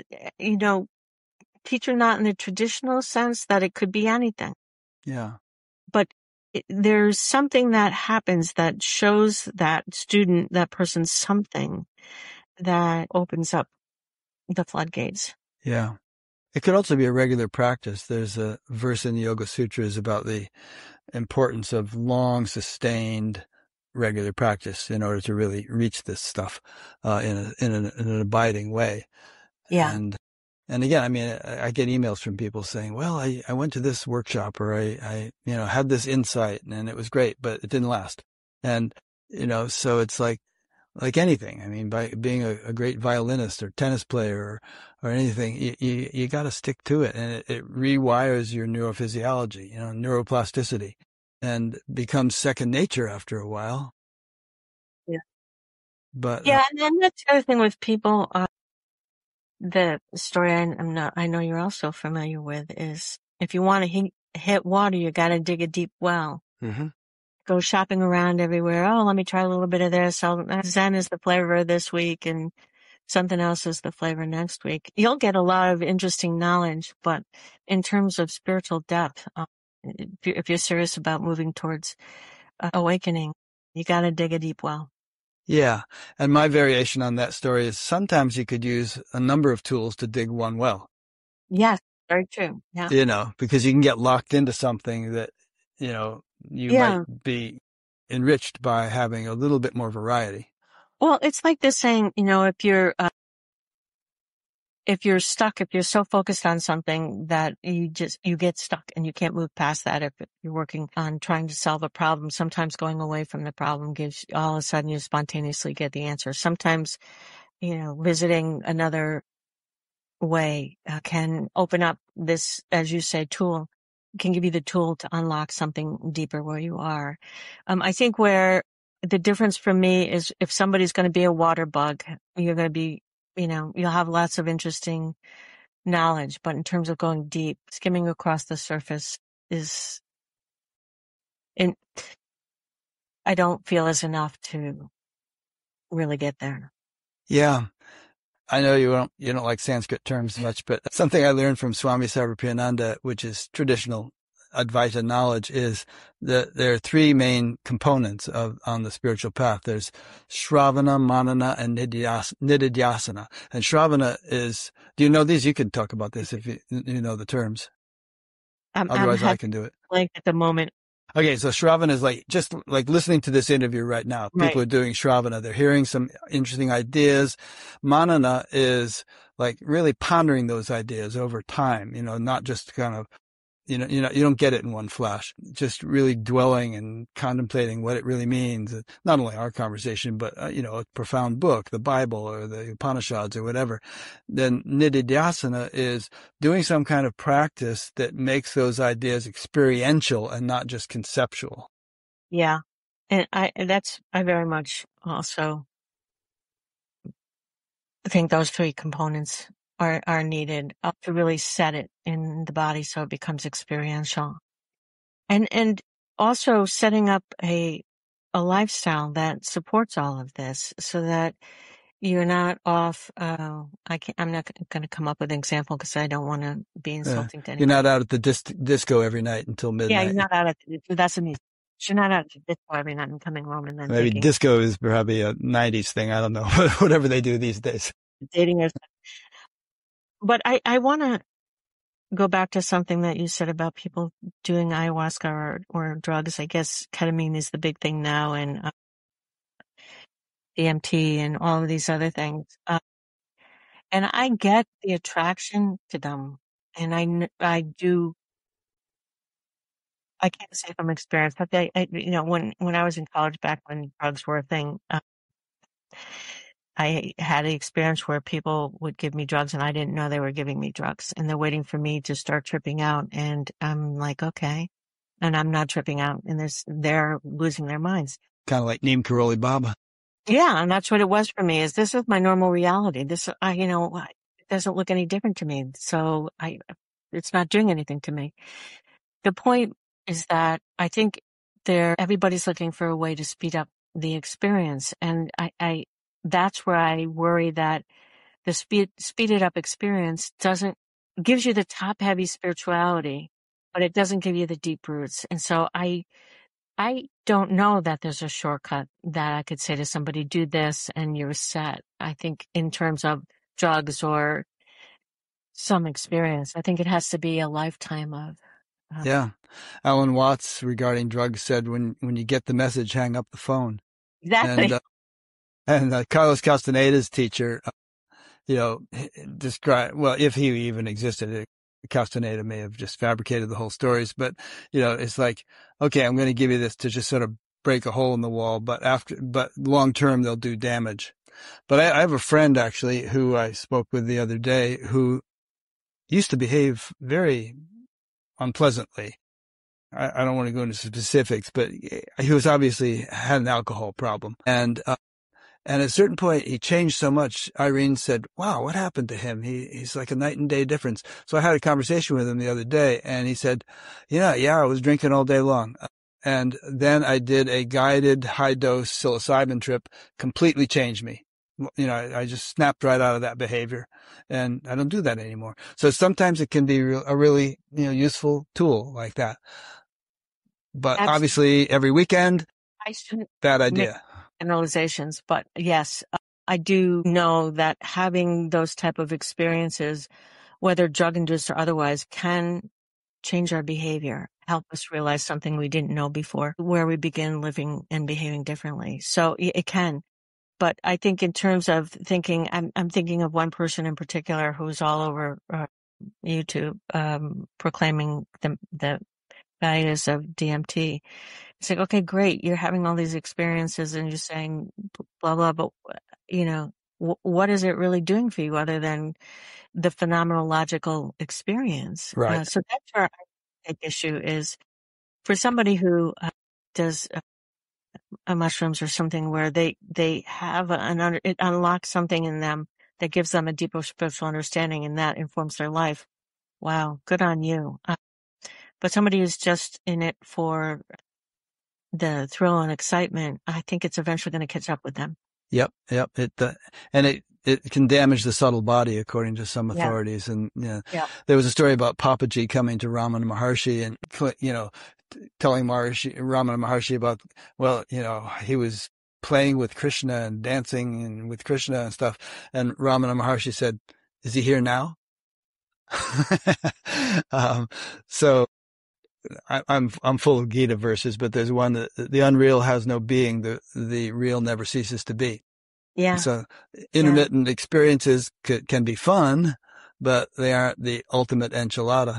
teacher not in the traditional sense that it could be anything. Yeah. But there's something that happens that shows that student, that person, something that opens up the floodgates. Yeah. It could also be a regular practice. There's a verse in the Yoga Sutras about the importance of long, sustained, regular practice in order to really reach this stuff in an abiding way. Yeah. And again, I mean, I get emails from people saying, well, I went to this workshop, or I had this insight and it was great, but it didn't last. And, so it's like anything. I mean, by being a great violinist or tennis player or anything, you got to stick to it, and it rewires your neurophysiology, neuroplasticity, and becomes second nature after a while. Yeah. But and then that's the other thing with people. The story I know you're also familiar with is, if you want to hit water, you got to dig a deep well. Mm-hmm. Go shopping around everywhere. Oh, let me try a little bit of this. Zen is the flavor this week, and something else is the flavor next week. You'll get a lot of interesting knowledge, but in terms of spiritual depth, if you're serious about moving towards awakening, you got to dig a deep well. Yeah. And my variation on that story is sometimes you could use a number of tools to dig one well. Yes, very true. Yeah. Because you can get locked into something that, you might be enriched by having a little bit more variety. Well, it's like this saying, if you're stuck, if you're so focused on something that you get stuck and you can't move past that. If you're working on trying to solve a problem, sometimes going away from the problem gives, all of a sudden you spontaneously get the answer. Sometimes, visiting another way can open up this, as you say, tool, can give you the tool to unlock something deeper where you are. I think where the difference for me is, if somebody's going to be a water bug, you're going to be, you'll have lots of interesting knowledge, but in terms of going deep, skimming across the surface I don't feel is enough to really get there. Yeah. I know you don't like Sanskrit terms much, but something I learned from Swami Sarvapriyananda, which is traditional Advaita knowledge, is that there are 3 main components on the spiritual path. There's Shravana, Manana, and Nididhyasana. And Shravana is, do you know these? You can talk about this if you know the terms. Otherwise, I can do it. Like at the moment. Okay, so Shravana is like, just like listening to this interview right now. Right. People are doing Shravana. They're hearing some interesting ideas. Manana is like really pondering those ideas over time, not just kind of, you don't get it in one flash, just really dwelling and contemplating what it really means. Not only our conversation, but, a profound book, the Bible or the Upanishads or whatever. Then Nididhyasana is doing some kind of practice that makes those ideas experiential and not just conceptual. Yeah. And I very much also think those three components are needed to really set it in the body so it becomes experiential. And also setting up a lifestyle that supports all of this so that you're not off. I'm not going to come up with an example because I don't want to be insulting to You're anyone. not out at the disco every night until midnight. Yeah, you're not out at that's a music. You're not out at the disco every night and coming home and then Maybe thinking disco is probably a 90s thing. I don't know. Whatever they do these days. dating yourself. But I want to go back to something that you said about people doing ayahuasca or drugs. I guess ketamine is the big thing now, and DMT and all of these other things. And I get the attraction to them, and I do. I can't say from experience, but when I was in college back when drugs were a thing, I had an experience where people would give me drugs and I didn't know they were giving me drugs, and they're waiting for me to start tripping out, and I'm like, okay, and I'm not tripping out, and they're losing their minds. Kind of like Neem Karoli Baba. Yeah, and that's what it was for me. This is my normal reality. It doesn't look any different to me, so it's not doing anything to me. The point is that I think everybody's looking for a way to speed up the experience, and that's where I worry that the speeded up experience gives you the top heavy spirituality, but it doesn't give you the deep roots. And so I don't know that there's a shortcut that I could say to somebody, do this and you're set. I think in terms of drugs or some experience, I think it has to be a lifetime of. Yeah. Alan Watts regarding drugs said, when you get the message, hang up the phone. Exactly. And Carlos Castaneda's teacher, described, well, if he even existed, Castaneda may have just fabricated the whole stories, but, it's like, okay, I'm going to give you this to just sort of break a hole in the wall, but long term, they'll do damage. But I have a friend actually who I spoke with the other day who used to behave very unpleasantly. I don't want to go into specifics, but he was obviously had an alcohol problem. And at a certain point, he changed so much. Irene said, wow, what happened to him? He's like a night and day difference. So I had a conversation with him the other day, and he said, yeah, I was drinking all day long. And then I did a guided high dose psilocybin trip, completely changed me. I just snapped right out of that behavior, and I don't do that anymore. So sometimes it can be a really, useful tool like that. But Absolutely. Obviously every weekend, I shouldn't bad idea. Generalizations, but yes, I do know that having those type of experiences, whether drug induced or otherwise, can change our behavior, help us realize something we didn't know before, where we begin living and behaving differently. So it can. But I think in terms of thinking, I'm thinking of one person in particular who's all over YouTube proclaiming the values of DMT. It's like, okay, great. You're having all these experiences and you're saying blah, blah, but what is it really doing for you other than the phenomenological experience? Right. So that's where I think issue is for somebody who does mushrooms or something where they have it unlocks something in them that gives them a deeper spiritual understanding and that informs their life. Wow. Good on you. But somebody who's just in it for the thrill and excitement, I think it's eventually going to catch up with them. Yep. It can damage the subtle body, according to some authorities. And there was a story about Papaji coming to Ramana Maharshi and, telling Ramana Maharshi about, he was playing with Krishna and dancing and with Krishna and stuff. And Ramana Maharshi said, is he here now? So I'm full of Gita verses, but there's one that the unreal has no being. The real never ceases to be. Yeah. So intermittent experiences can be fun, but they aren't the ultimate enchilada.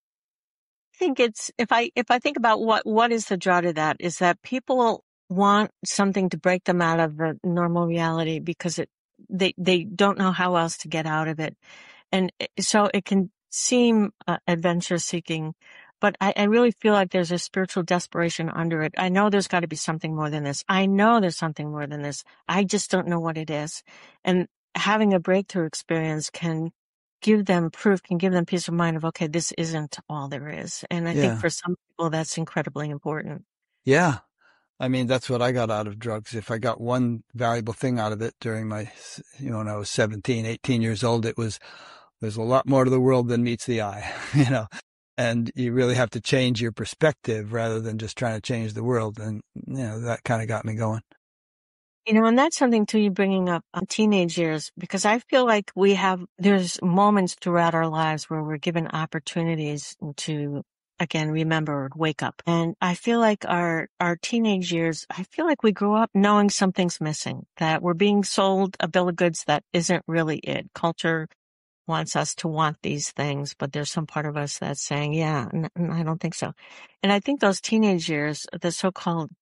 I think it's, if I think about what is the draw to that, is that people want something to break them out of the normal reality because they don't know how else to get out of it. And so it can seem adventure seeking, but I really feel like there's a spiritual desperation under it. I know there's got to be something more than this. I know there's something more than this. I just don't know what it is. And having a breakthrough experience can give them proof, can give them peace of mind of, okay, this isn't all there is. And I think for some people that's incredibly important. Yeah. I mean, that's what I got out of drugs. If I got one valuable thing out of it during my, when I was 17, 18 years old, there's a lot more to the world than meets the eye, and you really have to change your perspective rather than just trying to change the world. And, that kind of got me going. And that's something too, you bringing up teenage years, because I feel like there's moments throughout our lives where we're given opportunities to, again, remember, wake up. And I feel like our teenage years, I feel like we grew up knowing something's missing, that we're being sold a bill of goods that isn't really it. Culture wants us to want these things, but there's some part of us that's saying, yeah, I don't think so. And I think those teenage years, the so-called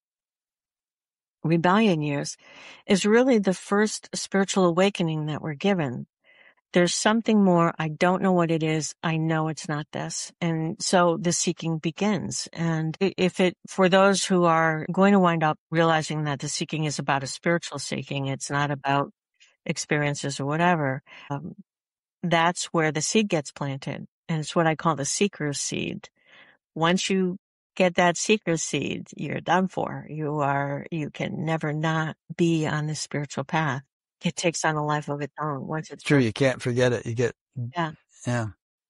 rebellion years, is really the first spiritual awakening that we're given. There's something more. I don't know what it is. I know it's not this. And so the seeking begins. And for those who are going to wind up realizing that the seeking is about a spiritual seeking, it's not about experiences or whatever, that's where the seed gets planted. And it's what I call the seeker's seed. Once you get that seeker's seed, you're done for. You can never not be on the spiritual path. It takes on a life of its own once it's true. You can't forget it. You get, yeah,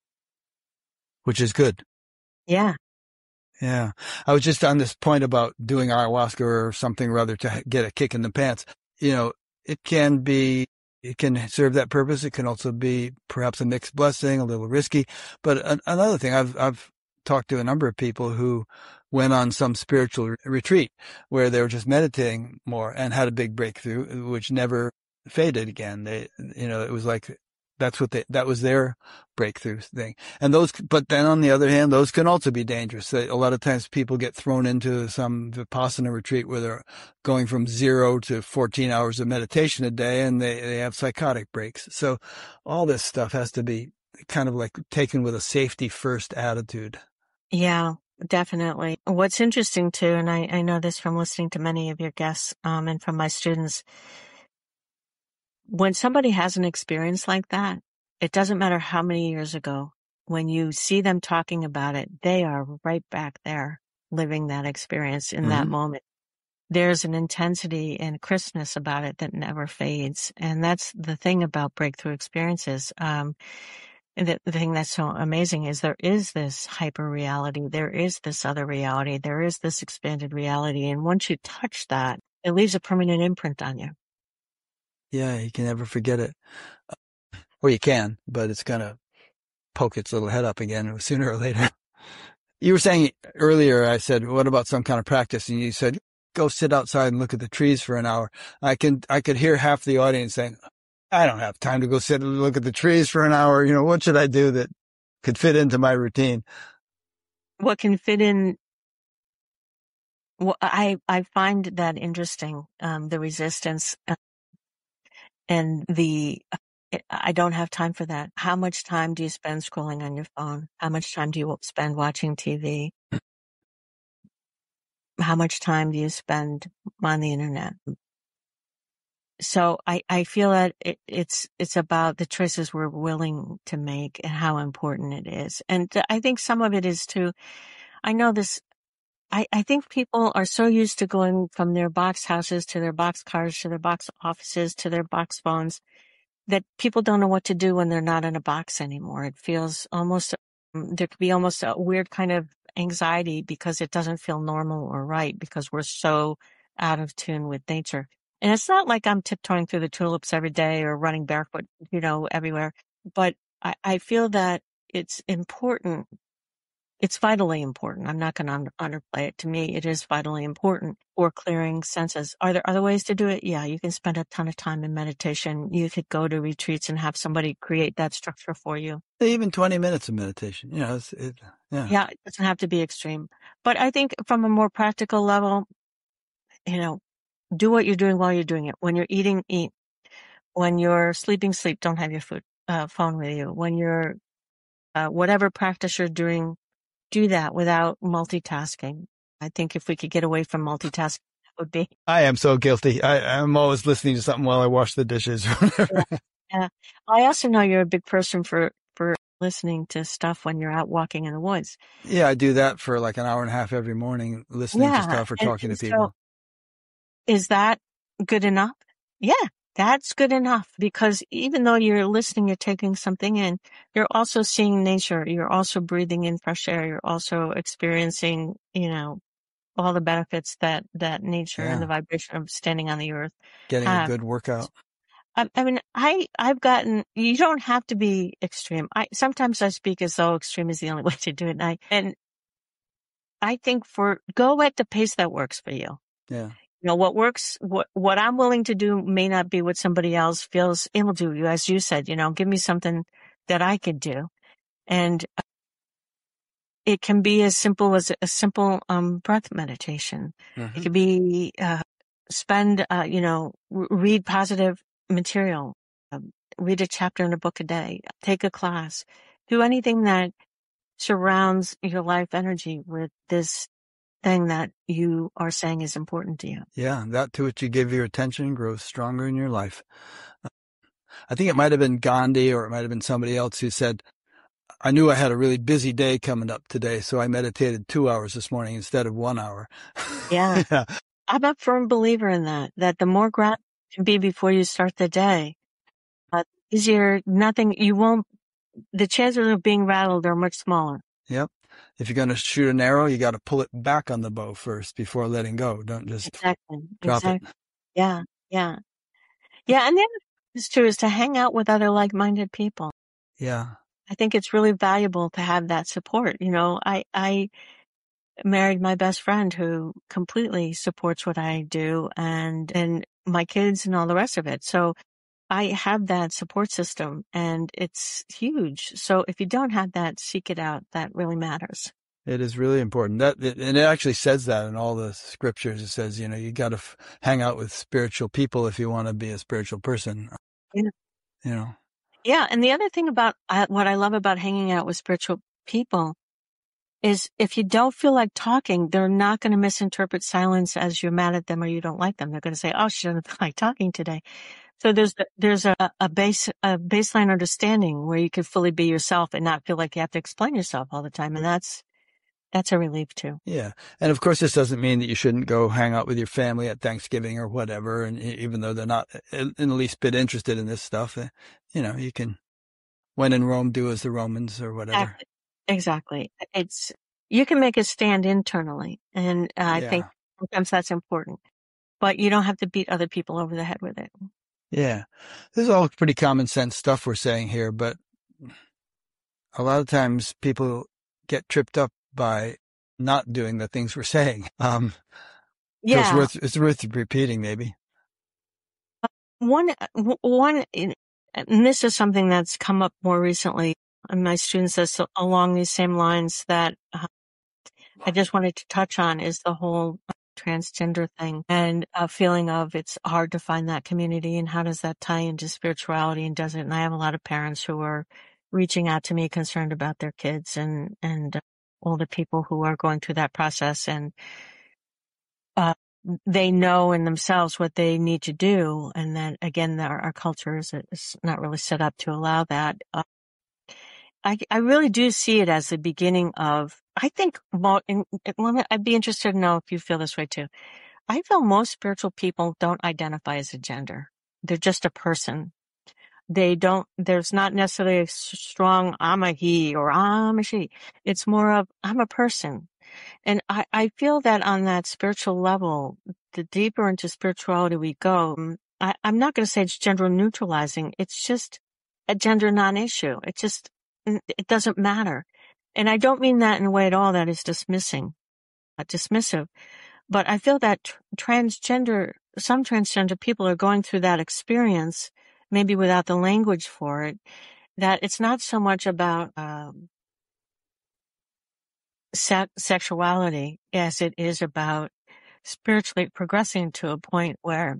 which is good. Yeah. Yeah. I was just on this point about doing ayahuasca or something rather to get a kick in the pants. It can serve that purpose. It can also be perhaps a mixed blessing, a little risky. But another thing, I've talked to a number of people who went on some spiritual retreat where they were just meditating more and had a big breakthrough, which never faded again. It was like, that was their breakthrough thing. And but then on the other hand, those can also be dangerous. A lot of times people get thrown into some Vipassana retreat where they're going from 0 to 14 hours of meditation a day and they have psychotic breaks. So all this stuff has to be kind of like taken with a safety first attitude. Yeah, definitely. What's interesting too, and I know this from listening to many of your guests, and from my students, when somebody has an experience like that, it doesn't matter how many years ago, when you see them talking about it, they are right back there living that experience in that moment. There's an intensity and crispness about it that never fades. And that's the thing about breakthrough experiences. And the thing that's so amazing is there is this hyper reality. There is this other reality. There is this expanded reality. And once you touch that, it leaves a permanent imprint on you. Yeah, you can never forget it. Or you can, but it's going to poke its little head up again sooner or later. You were saying earlier, I said, what about some kind of practice? And you said, go sit outside and look at the trees for an hour. I could hear half the audience saying, I don't have time to go sit and look at the trees for an hour. What should I do that could fit into my routine? What can fit in? Well, I find that interesting, the resistance and I don't have time for that. How much time do you spend scrolling on your phone? How much time do you spend watching TV? How much time do you spend on the internet? So I feel that it's about the choices we're willing to make and how important it is. And I think some of it is too, I know this, I think people are so used to going from their box houses to their box cars to their box offices to their box phones that people don't know what to do when they're not in a box anymore. It feels almost, there could be almost a weird kind of anxiety because it doesn't feel normal or right because we're so out of tune with nature. And it's not like I'm tiptoeing through the tulips every day or running barefoot, everywhere. But I feel that it's important it's vitally important. I'm not going to underplay it. To me, it is vitally important for clearing senses. Are there other ways to do it? Yeah, you can spend a ton of time in meditation. You could go to retreats and have somebody create that structure for you. Even 20 minutes of meditation, yeah. Yeah, it doesn't have to be extreme. But I think from a more practical level, do what you're doing while you're doing it. When you're eating, eat. When you're sleeping, sleep. Don't have your phone with you. When you're whatever practice you're doing, do that without multitasking. I think if we could get away from multitasking, that would be. I am so guilty. I'm always listening to something while I wash the dishes or whatever. Yeah. I also know you're a big person for listening to stuff when you're out walking in the woods. Yeah, I do that for like an hour and a half every morning, listening to stuff or talking to people. So is that good enough? Yeah, that's good enough, because even though you're listening, you're taking something in, you're also seeing nature. You're also breathing in fresh air. You're also experiencing, all the benefits that nature and the vibration of standing on the earth getting have. A good workout. I mean, I've gotten, you don't have to be extreme. Sometimes I speak as though extreme is the only way to do it. And I think go at the pace that works for you. Yeah. What works, what I'm willing to do may not be what somebody else feels it'll do. You, as you said, give me something that I could do. And it can be as simple as a simple, breath meditation. Mm-hmm. It could be, read positive material, read a chapter in a book a day, take a class, do anything that surrounds your life energy with this thing that you are saying is important to you. Yeah, that to which you give your attention grows stronger in your life. I think it might have been Gandhi, or it might have been somebody else who said, I knew I had a really busy day coming up today, so I meditated 2 hours this morning instead of 1 hour. Yeah. Yeah. I'm a firm believer in that the more grounded you can be before you start the day, easier, the chances of being rattled are much smaller. Yep. If you're going to shoot an arrow, you got to pull it back on the bow first before letting go. Don't just drop it. Yeah. Yeah. Yeah. And the other thing is to hang out with other like-minded people. Yeah. I think it's really valuable to have that support. I married my best friend who completely supports what I do, and my kids and all the rest of it. So I have that support system, and it's huge. So if you don't have that, seek it out. That really matters. It is really important. And it actually says that in all the scriptures. It says, you got to hang out with spiritual people if you want to be a spiritual person. Yeah. Yeah. And the other thing about what I love about hanging out with spiritual people is if you don't feel like talking, they're not going to misinterpret silence as you're mad at them or you don't like them. They're going to say, oh, she doesn't feel like talking today. So there's a baseline understanding where you can fully be yourself and not feel like you have to explain yourself all the time. And that's a relief too. Yeah. And of course, this doesn't mean that you shouldn't go hang out with your family at Thanksgiving or whatever. And even though they're not in the least bit interested in this stuff, you can, when in Rome, do as the Romans or whatever. Exactly. You can make a stand internally. And I think sometimes that's important, but you don't have to beat other people over the head with it. Yeah. This is all pretty common sense stuff we're saying here, but a lot of times people get tripped up by not doing the things we're saying. Yeah. It's worth repeating, maybe. One, and this is something that's come up more recently, and my students says along these same lines that I just wanted to touch on is the whole transgender thing and a feeling of it's hard to find that community, and how does that tie into spirituality, and does it? And I have a lot of parents who are reaching out to me concerned about their kids and older people who are going through that process, and they know in themselves what they need to do. And then again, our culture is not really set up to allow that. I really do see it as the beginning of, I think, I'd be interested to know if you feel this way too. I feel most spiritual people don't identify as a gender. They're just a person. There's not necessarily a strong, I'm a he or I'm a she. It's more of, I'm a person. And I feel that on that spiritual level, the deeper into spirituality we go, I'm not going to say it's gender neutralizing. It's just a gender non-issue. It doesn't matter. And I don't mean that in a way at all that is dismissive, but I feel that some transgender people are going through that experience, maybe without the language for it, that it's not so much about sexuality as it is about spiritually progressing to a point where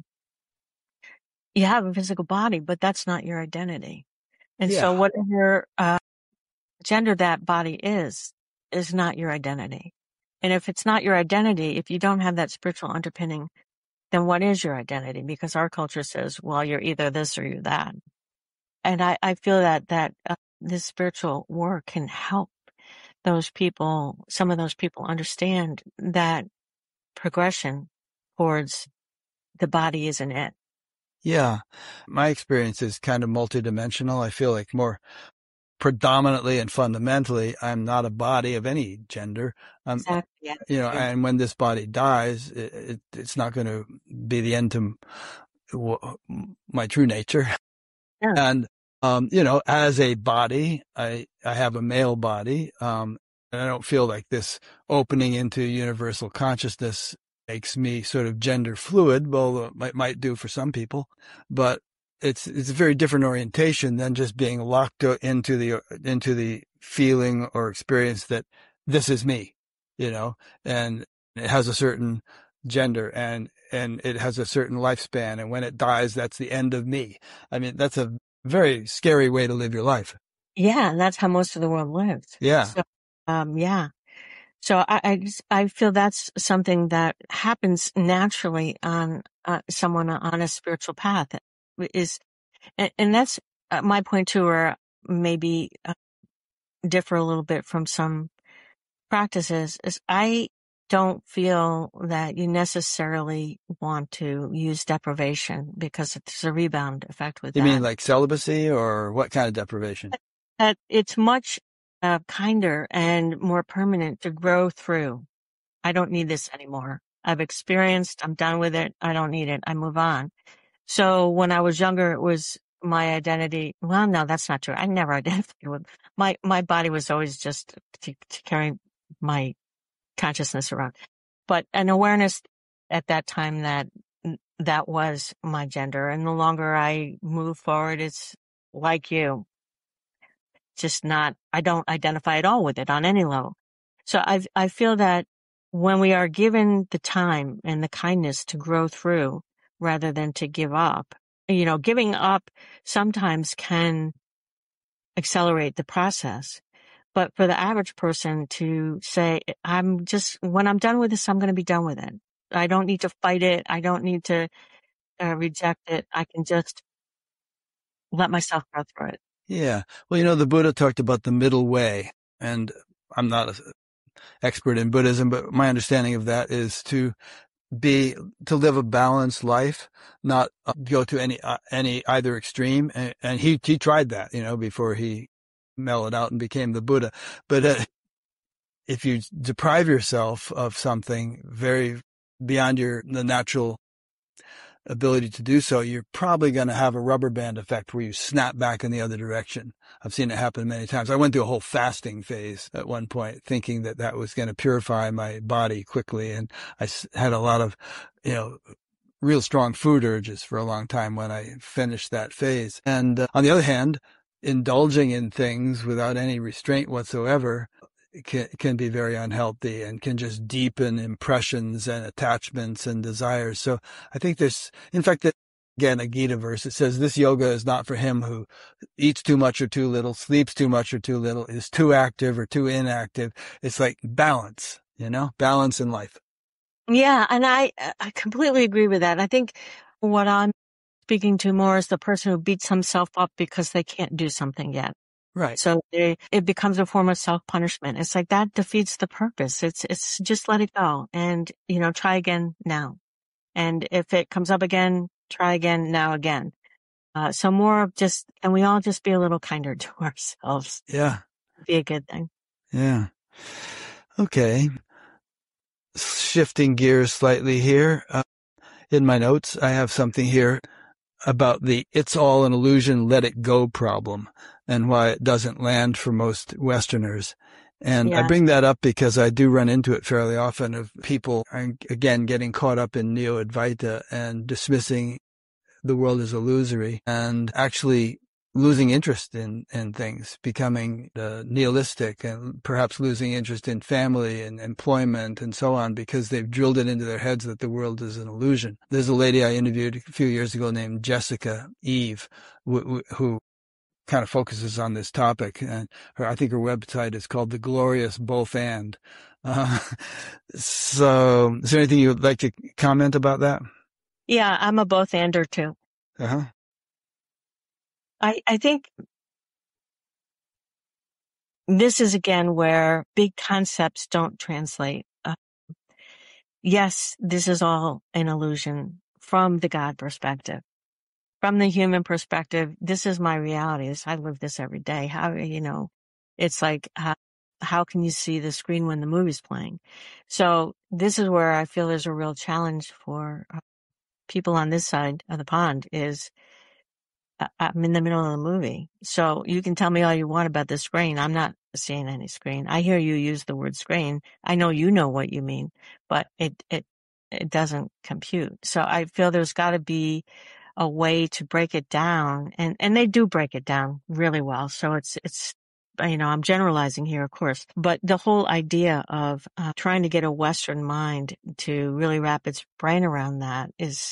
you have a physical body, but that's not your identity. And so whatever gender that body is not your identity. And if it's not your identity, if you don't have that spiritual underpinning, then what is your identity? Because our culture says, well, you're either this or you're that. And I feel that this spiritual work can help those people, some of those people, understand that progression towards the body isn't it. Yeah. My experience is kind of multidimensional. I feel like more predominantly and fundamentally, I'm not a body of any gender. Exactly. Yeah. And when this body dies, it's not going to be the end to my true nature. Yeah. And, as a body, I have a male body. And I don't feel like this opening into universal consciousness makes me sort of gender fluid, although it might do for some people, but it's a very different orientation than just being locked into the feeling or experience that this is me, and it has a certain gender and it has a certain lifespan. And when it dies, that's the end of me. I mean, that's a very scary way to live your life. Yeah. And that's how most of the world lives. Yeah. So, yeah. So I feel that's something that happens naturally on someone on a spiritual path and that's my point too, where maybe differ a little bit from some practices is I don't feel that you necessarily want to use deprivation because it's a rebound effect with that. You mean like celibacy or what kind of deprivation? That it's much kinder and more permanent to grow through. I don't need this anymore. I've experienced, I'm done with it. I don't need it. I move on. So when I was younger, it was my identity. Well, no, that's not true. I never identified with my body was always just to carry my consciousness around, but an awareness at that time that was my gender. And the longer I move forward, it's like you, just not, I don't identify at all with it on any level. So I feel that when we are given the time and the kindness to grow through rather than to give up, giving up sometimes can accelerate the process. But for the average person to say, when I'm done with this, I'm going to be done with it. I don't need to fight it. I don't need to reject it. I can just let myself go through it. Yeah. Well, the Buddha talked about the middle way, and I'm not an expert in Buddhism, but my understanding of that is to live a balanced life, not go to any either extreme. And he tried that, before he mellowed out and became the Buddha. But if you deprive yourself of something very beyond the natural ability to do so, you're probably going to have a rubber band effect where you snap back in the other direction. I've seen it happen many times. I went through a whole fasting phase at one point, thinking that was going to purify my body quickly. And I had a lot of, real strong food urges for a long time when I finished that phase. And on the other hand, indulging in things without any restraint whatsoever can be very unhealthy and can just deepen impressions and attachments and desires. So I think in fact, again, a Gita verse, it says, this yoga is not for him who eats too much or too little, sleeps too much or too little, is too active or too inactive. It's like balance, balance in life. Yeah. And I completely agree with that. I think what I'm speaking to more is the person who beats himself up because they can't do something yet. Right. So it becomes a form of self-punishment. It's like that defeats the purpose. It's just let it go and, try again now. And if it comes up again, try again now again. So more of and we all just be a little kinder to ourselves. Yeah. It'd be a good thing. Yeah. Okay. Shifting gears slightly here. In my notes, I have something here about the it's all an illusion, let it go problem and why it doesn't land for most Westerners. And I Yeah. bring that up because I do run into it fairly often of people, again, getting caught up in Neo-Advaita and dismissing the world as illusory and actually losing interest in things, becoming nihilistic and perhaps losing interest in family and employment and so on because they've drilled it into their heads that the world is an illusion. There's a lady I interviewed a few years ago named Jessica Eve, who kind of focuses on this topic. And I think her website is called The Glorious Both And. So is there anything you would like to comment about that? Yeah, I'm a both-ander too. Uh-huh. I think this is again where big concepts don't translate. Yes, this is all an illusion from the God perspective. From the human perspective, this is my reality. I live this every day. How, it's like, how can you see the screen when the movie's playing? So this is where I feel there's a real challenge for people on this side of the pond is I'm in the middle of the movie. So you can tell me all you want about the screen. I'm not seeing any screen. I hear you use the word screen. I know you know what you mean, but it doesn't compute. So I feel there's got to be a way to break it down, and they do break it down really well. So it's I'm generalizing here, of course, but the whole idea of trying to get a Western mind to really wrap its brain around that is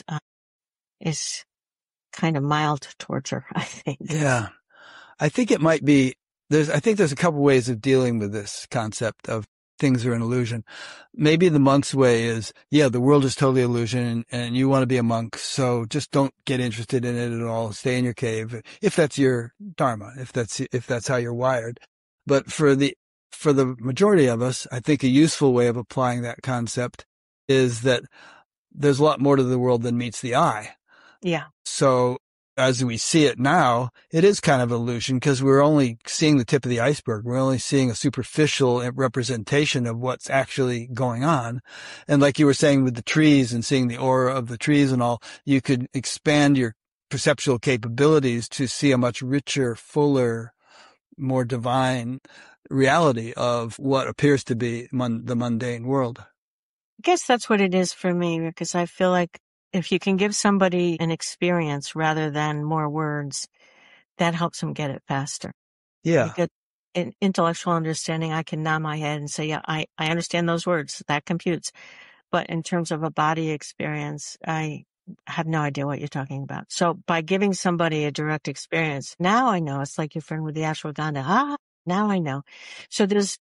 kind of mild torture, I think. Yeah. I think it might be, I think there's a couple ways of dealing with this concept of things are an illusion. Maybe the monk's way is, yeah, the world is totally illusion and you want to be a monk. So just don't get interested in it at all. Stay in your cave. If that's your dharma, if that's how you're wired. But for the majority of us, I think a useful way of applying that concept is that there's a lot more to the world than meets the eye. Yeah. So as we see it now, it is kind of an illusion because we're only seeing the tip of the iceberg. We're only seeing a superficial representation of what's actually going on. And like you were saying with the trees and seeing the aura of the trees and all, you could expand your perceptual capabilities to see a much richer, fuller, more divine reality of what appears to be the mundane world. I guess that's what it is for me, because I feel like if you can give somebody an experience rather than more words, that helps them get it faster. Yeah. Because in intellectual understanding, I can nod my head and say, yeah, I understand those words. That computes. But in terms of a body experience, I have no idea what you're talking about. So by giving somebody a direct experience, now I know. It's like your friend with the ashwagandha. Now I know. So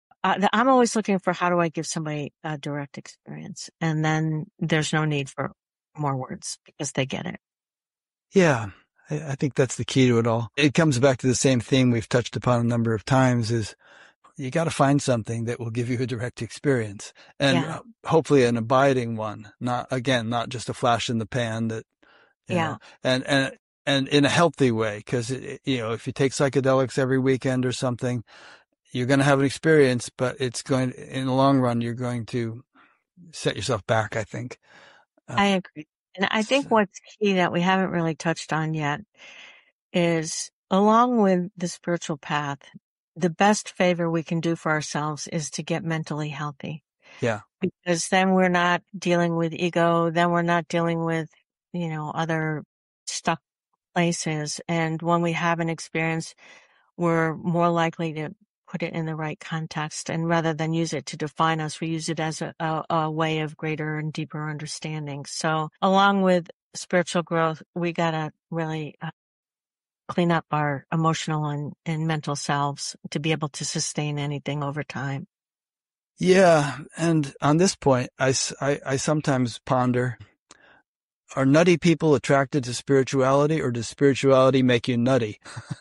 I'm always looking for how do I give somebody a direct experience? And then there's no need for more words because they get it. Yeah. I think that's the key to it all. It comes back to the same theme we've touched upon a number of times is you got to find something that will give you a direct experience and hopefully an abiding one. Not just a flash in the pan that, you know, and in a healthy way. Cause if you take psychedelics every weekend or something, you're going to have an experience, but in the long run, you're going to set yourself back, I think. I agree. And I think what's key that we haven't really touched on yet is along with the spiritual path, the best favor we can do for ourselves is to get mentally healthy. Yeah. Because then we're not dealing with ego, then we're not dealing with, other stuck places. And when we have an experience, we're more likely to put it in the right context. And rather than use it to define us, we use it as a way of greater and deeper understanding. So along with spiritual growth, we got to really clean up our emotional and mental selves to be able to sustain anything over time. Yeah. And on this point, I sometimes ponder, are nutty people attracted to spirituality or does spirituality make you nutty?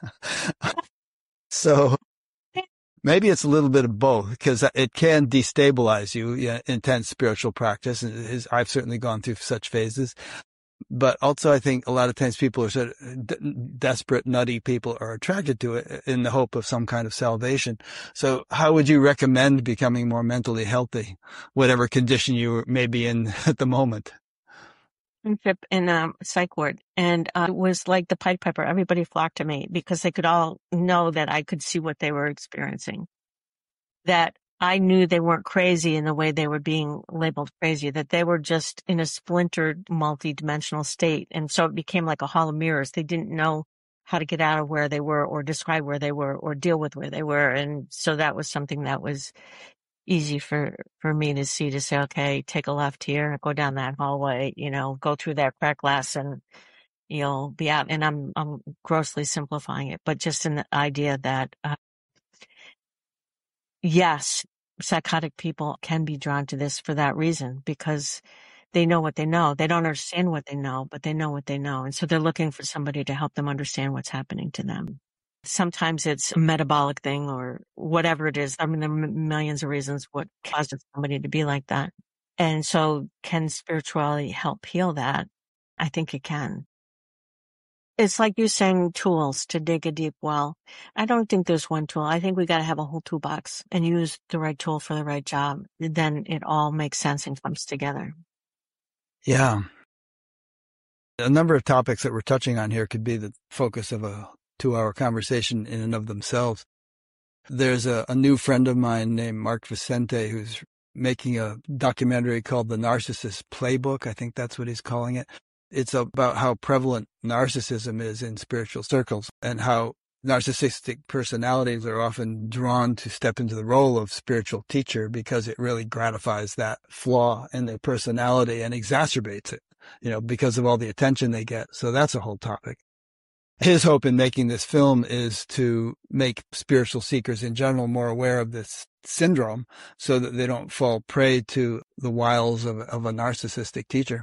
So maybe it's a little bit of both because it can destabilize you, intense spiritual practice. I've certainly gone through such phases. But also I think a lot of times people are sort of desperate, nutty people are attracted to it in the hope of some kind of salvation. So how would you recommend becoming more mentally healthy, whatever condition you may be in at the moment? In a psych ward, and it was like the Pied Piper. Everybody flocked to me because they could all know that I could see what they were experiencing. that I knew they weren't crazy in the way they were being labeled crazy, that they were just in a splintered, multi-dimensional state. And so it became like a hall of mirrors. They didn't know how to get out of where they were or describe where they were or deal with where they were. And so that was something that was easy for me to see, to say, okay, take a left here, go down that hallway, go through that crack glass and you'll be out. And I'm grossly simplifying it, but just in the idea that, yes, psychotic people can be drawn to this for that reason, because they know what they know. They don't understand what they know, but they know what they know. And so they're looking for somebody to help them understand what's happening to them. Sometimes it's a metabolic thing or whatever it is. I mean, there are millions of reasons what causes somebody to be like that. And so can spirituality help heal that? I think it can. It's like you saying tools to dig a deep well. I don't think there's one tool. I think we got to have a whole toolbox and use the right tool for the right job. Then it all makes sense and comes together. Yeah. A number of topics that we're touching on here could be the focus of a 2-hour conversation in and of themselves. There's a new friend of mine named Mark Vicente who's making a documentary called The Narcissist Playbook. I think that's what he's calling it. It's about how prevalent narcissism is in spiritual circles and how narcissistic personalities are often drawn to step into the role of spiritual teacher because it really gratifies that flaw in their personality and exacerbates it, because of all the attention they get. So that's a whole topic. His hope in making this film is to make spiritual seekers in general more aware of this syndrome so that they don't fall prey to the wiles of a narcissistic teacher.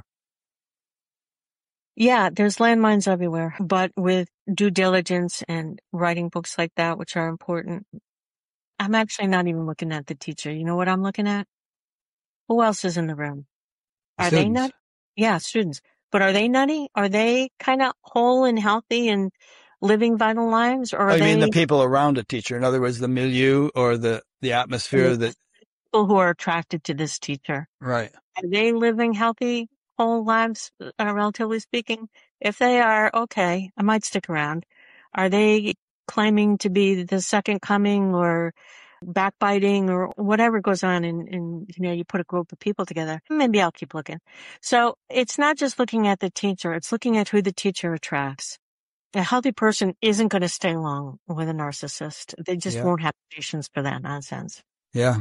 Yeah, there's landmines everywhere, but with due diligence and writing books like that, which are important, I'm actually not even looking at the teacher. You know what I'm looking at? Who else is in the room? Are they nutty? Yeah, students. But are they nutty? Are they kind of whole and healthy and living vital lives? Or are you mean they the people around a teacher? In other words, the milieu or the atmosphere that people who are attracted to this teacher? Right. Are they living healthy, whole lives, relatively speaking? If they are, okay, I might stick around. Are they claiming to be the second coming or backbiting or whatever goes on in you put a group of people together? Maybe I'll keep looking. So it's not just looking at the teacher, it's looking at who the teacher attracts. A healthy person isn't going to stay long with a narcissist. They just won't have patience for that nonsense. Yeah.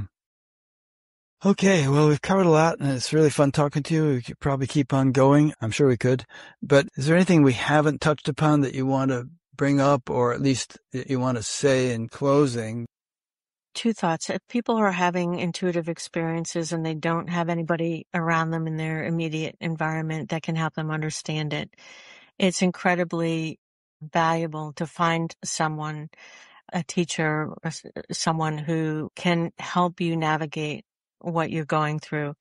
Okay, well, we've covered a lot, and it's really fun talking to you. We could probably keep on going. I'm sure we could. But is there anything we haven't touched upon that you want to bring up, or at least that you want to say in closing? 2 thoughts. If people are having intuitive experiences and they don't have anybody around them in their immediate environment that can help them understand it, it's incredibly valuable to find someone, a teacher, or someone who can help you navigate what you're going through.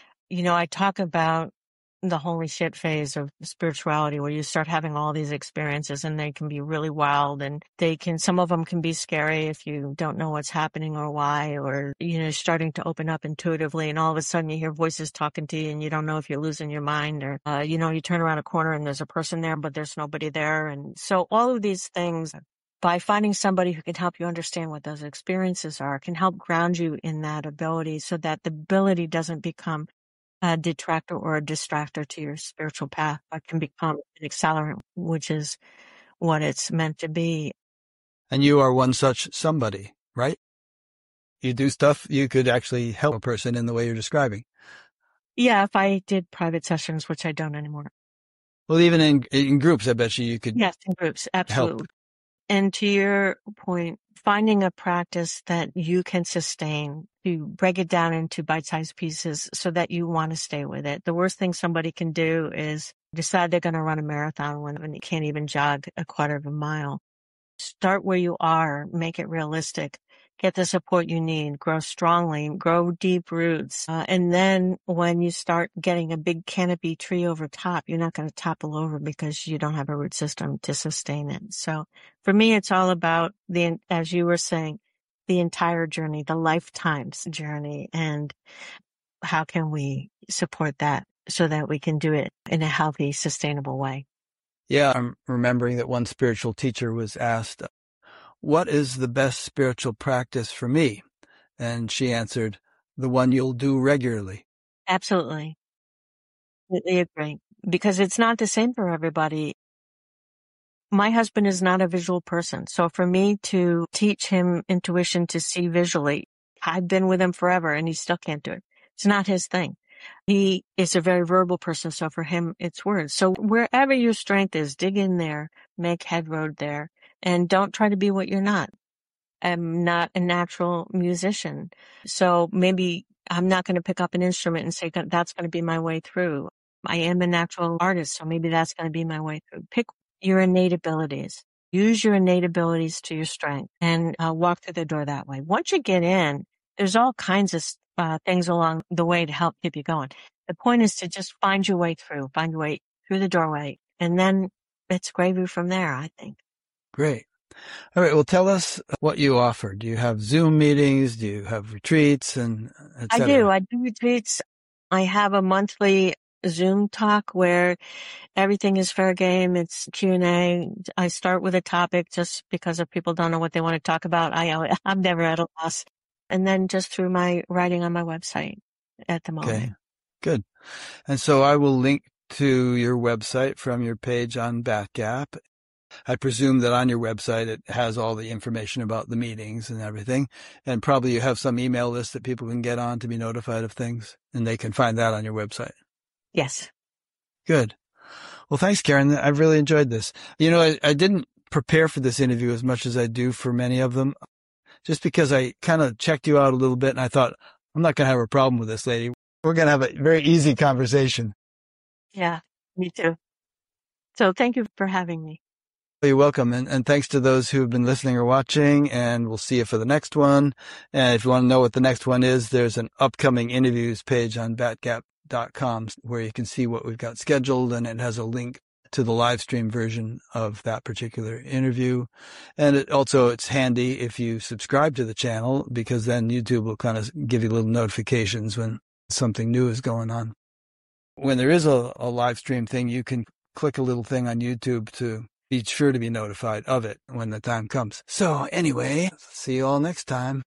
I talk about the holy shit phase of spirituality where you start having all these experiences and they can be really wild and some of them can be scary if you don't know what's happening or why, or, starting to open up intuitively and all of a sudden you hear voices talking to you and you don't know if you're losing your mind or, you turn around a corner and there's a person there, but there's nobody there. And so all of these things, by finding somebody who can help you understand what those experiences are, can help ground you in that ability so that the ability doesn't become a detractor or a distractor to your spiritual path, but can become an accelerant, which is what it's meant to be. And you are one such somebody, right? You do stuff, you could actually help a person in the way you're describing. Yeah, if I did private sessions, which I don't anymore. Well, even in groups, I bet you could. Yes, in groups, absolutely. Help. And to your point, finding a practice that you can sustain, to break it down into bite-sized pieces so that you want to stay with it. The worst thing somebody can do is decide they're going to run a marathon when you can't even jog a quarter of a mile. Start where you are, make it realistic, get the support you need, grow strongly, grow deep roots. And then when you start getting a big canopy tree over top, you're not going to topple over because you don't have a root system to sustain it. So for me, it's all about as you were saying, the entire journey, the lifetime's journey, and how can we support that so that we can do it in a healthy, sustainable way. Yeah, I'm remembering that one spiritual teacher was asked, what is the best spiritual practice for me? And she answered, the one you'll do regularly. Absolutely. Completely agree. Because it's not the same for everybody. My husband is not a visual person. So for me to teach him intuition to see visually, I've been with him forever and he still can't do it. It's not his thing. He is a very verbal person. So for him, it's words. So wherever your strength is, dig in there, make headroad there, and don't try to be what you're not. I'm not a natural musician. So maybe I'm not going to pick up an instrument and say that's going to be my way through. I am a natural artist, so maybe that's going to be my way through. Pick your innate abilities. Use your innate abilities to your strength and walk through the door that way. Once you get in, there's all kinds of things along the way to help keep you going. The point is to just find your way through the doorway, and then it's gravy from there, I think. Great. All right. Well, tell us what you offer. Do you have Zoom meetings? Do you have retreats and et cetera? I do retreats. I have a monthly Zoom talk where everything is fair game. It's Q&A. I start with a topic just because if people don't know what they want to talk about, I'm never at a loss. And then just through my writing on my website at the moment. Okay, good. And so I will link to your website from your page on Batgap. I presume that on your website, it has all the information about the meetings and everything. And probably you have some email list that people can get on to be notified of things, and they can find that on your website. Yes. Good. Well, thanks, Karen. I've really enjoyed this. I didn't prepare for this interview as much as I do for many of them, just because I kind of checked you out a little bit, and I thought, I'm not going to have a problem with this lady. We're going to have a very easy conversation. Yeah, me too. So thank you for having me. You're welcome. And thanks to those who have been listening or watching, and we'll see you for the next one. And if you want to know what the next one is, there's an upcoming interviews page on batgap.com where you can see what we've got scheduled, and it has a link to the live stream version of that particular interview. And it's handy if you subscribe to the channel, because then YouTube will kind of give you little notifications when something new is going on. When there is a live stream thing, you can click a little thing on YouTube to be sure to be notified of it when the time comes. So anyway, see you all next time.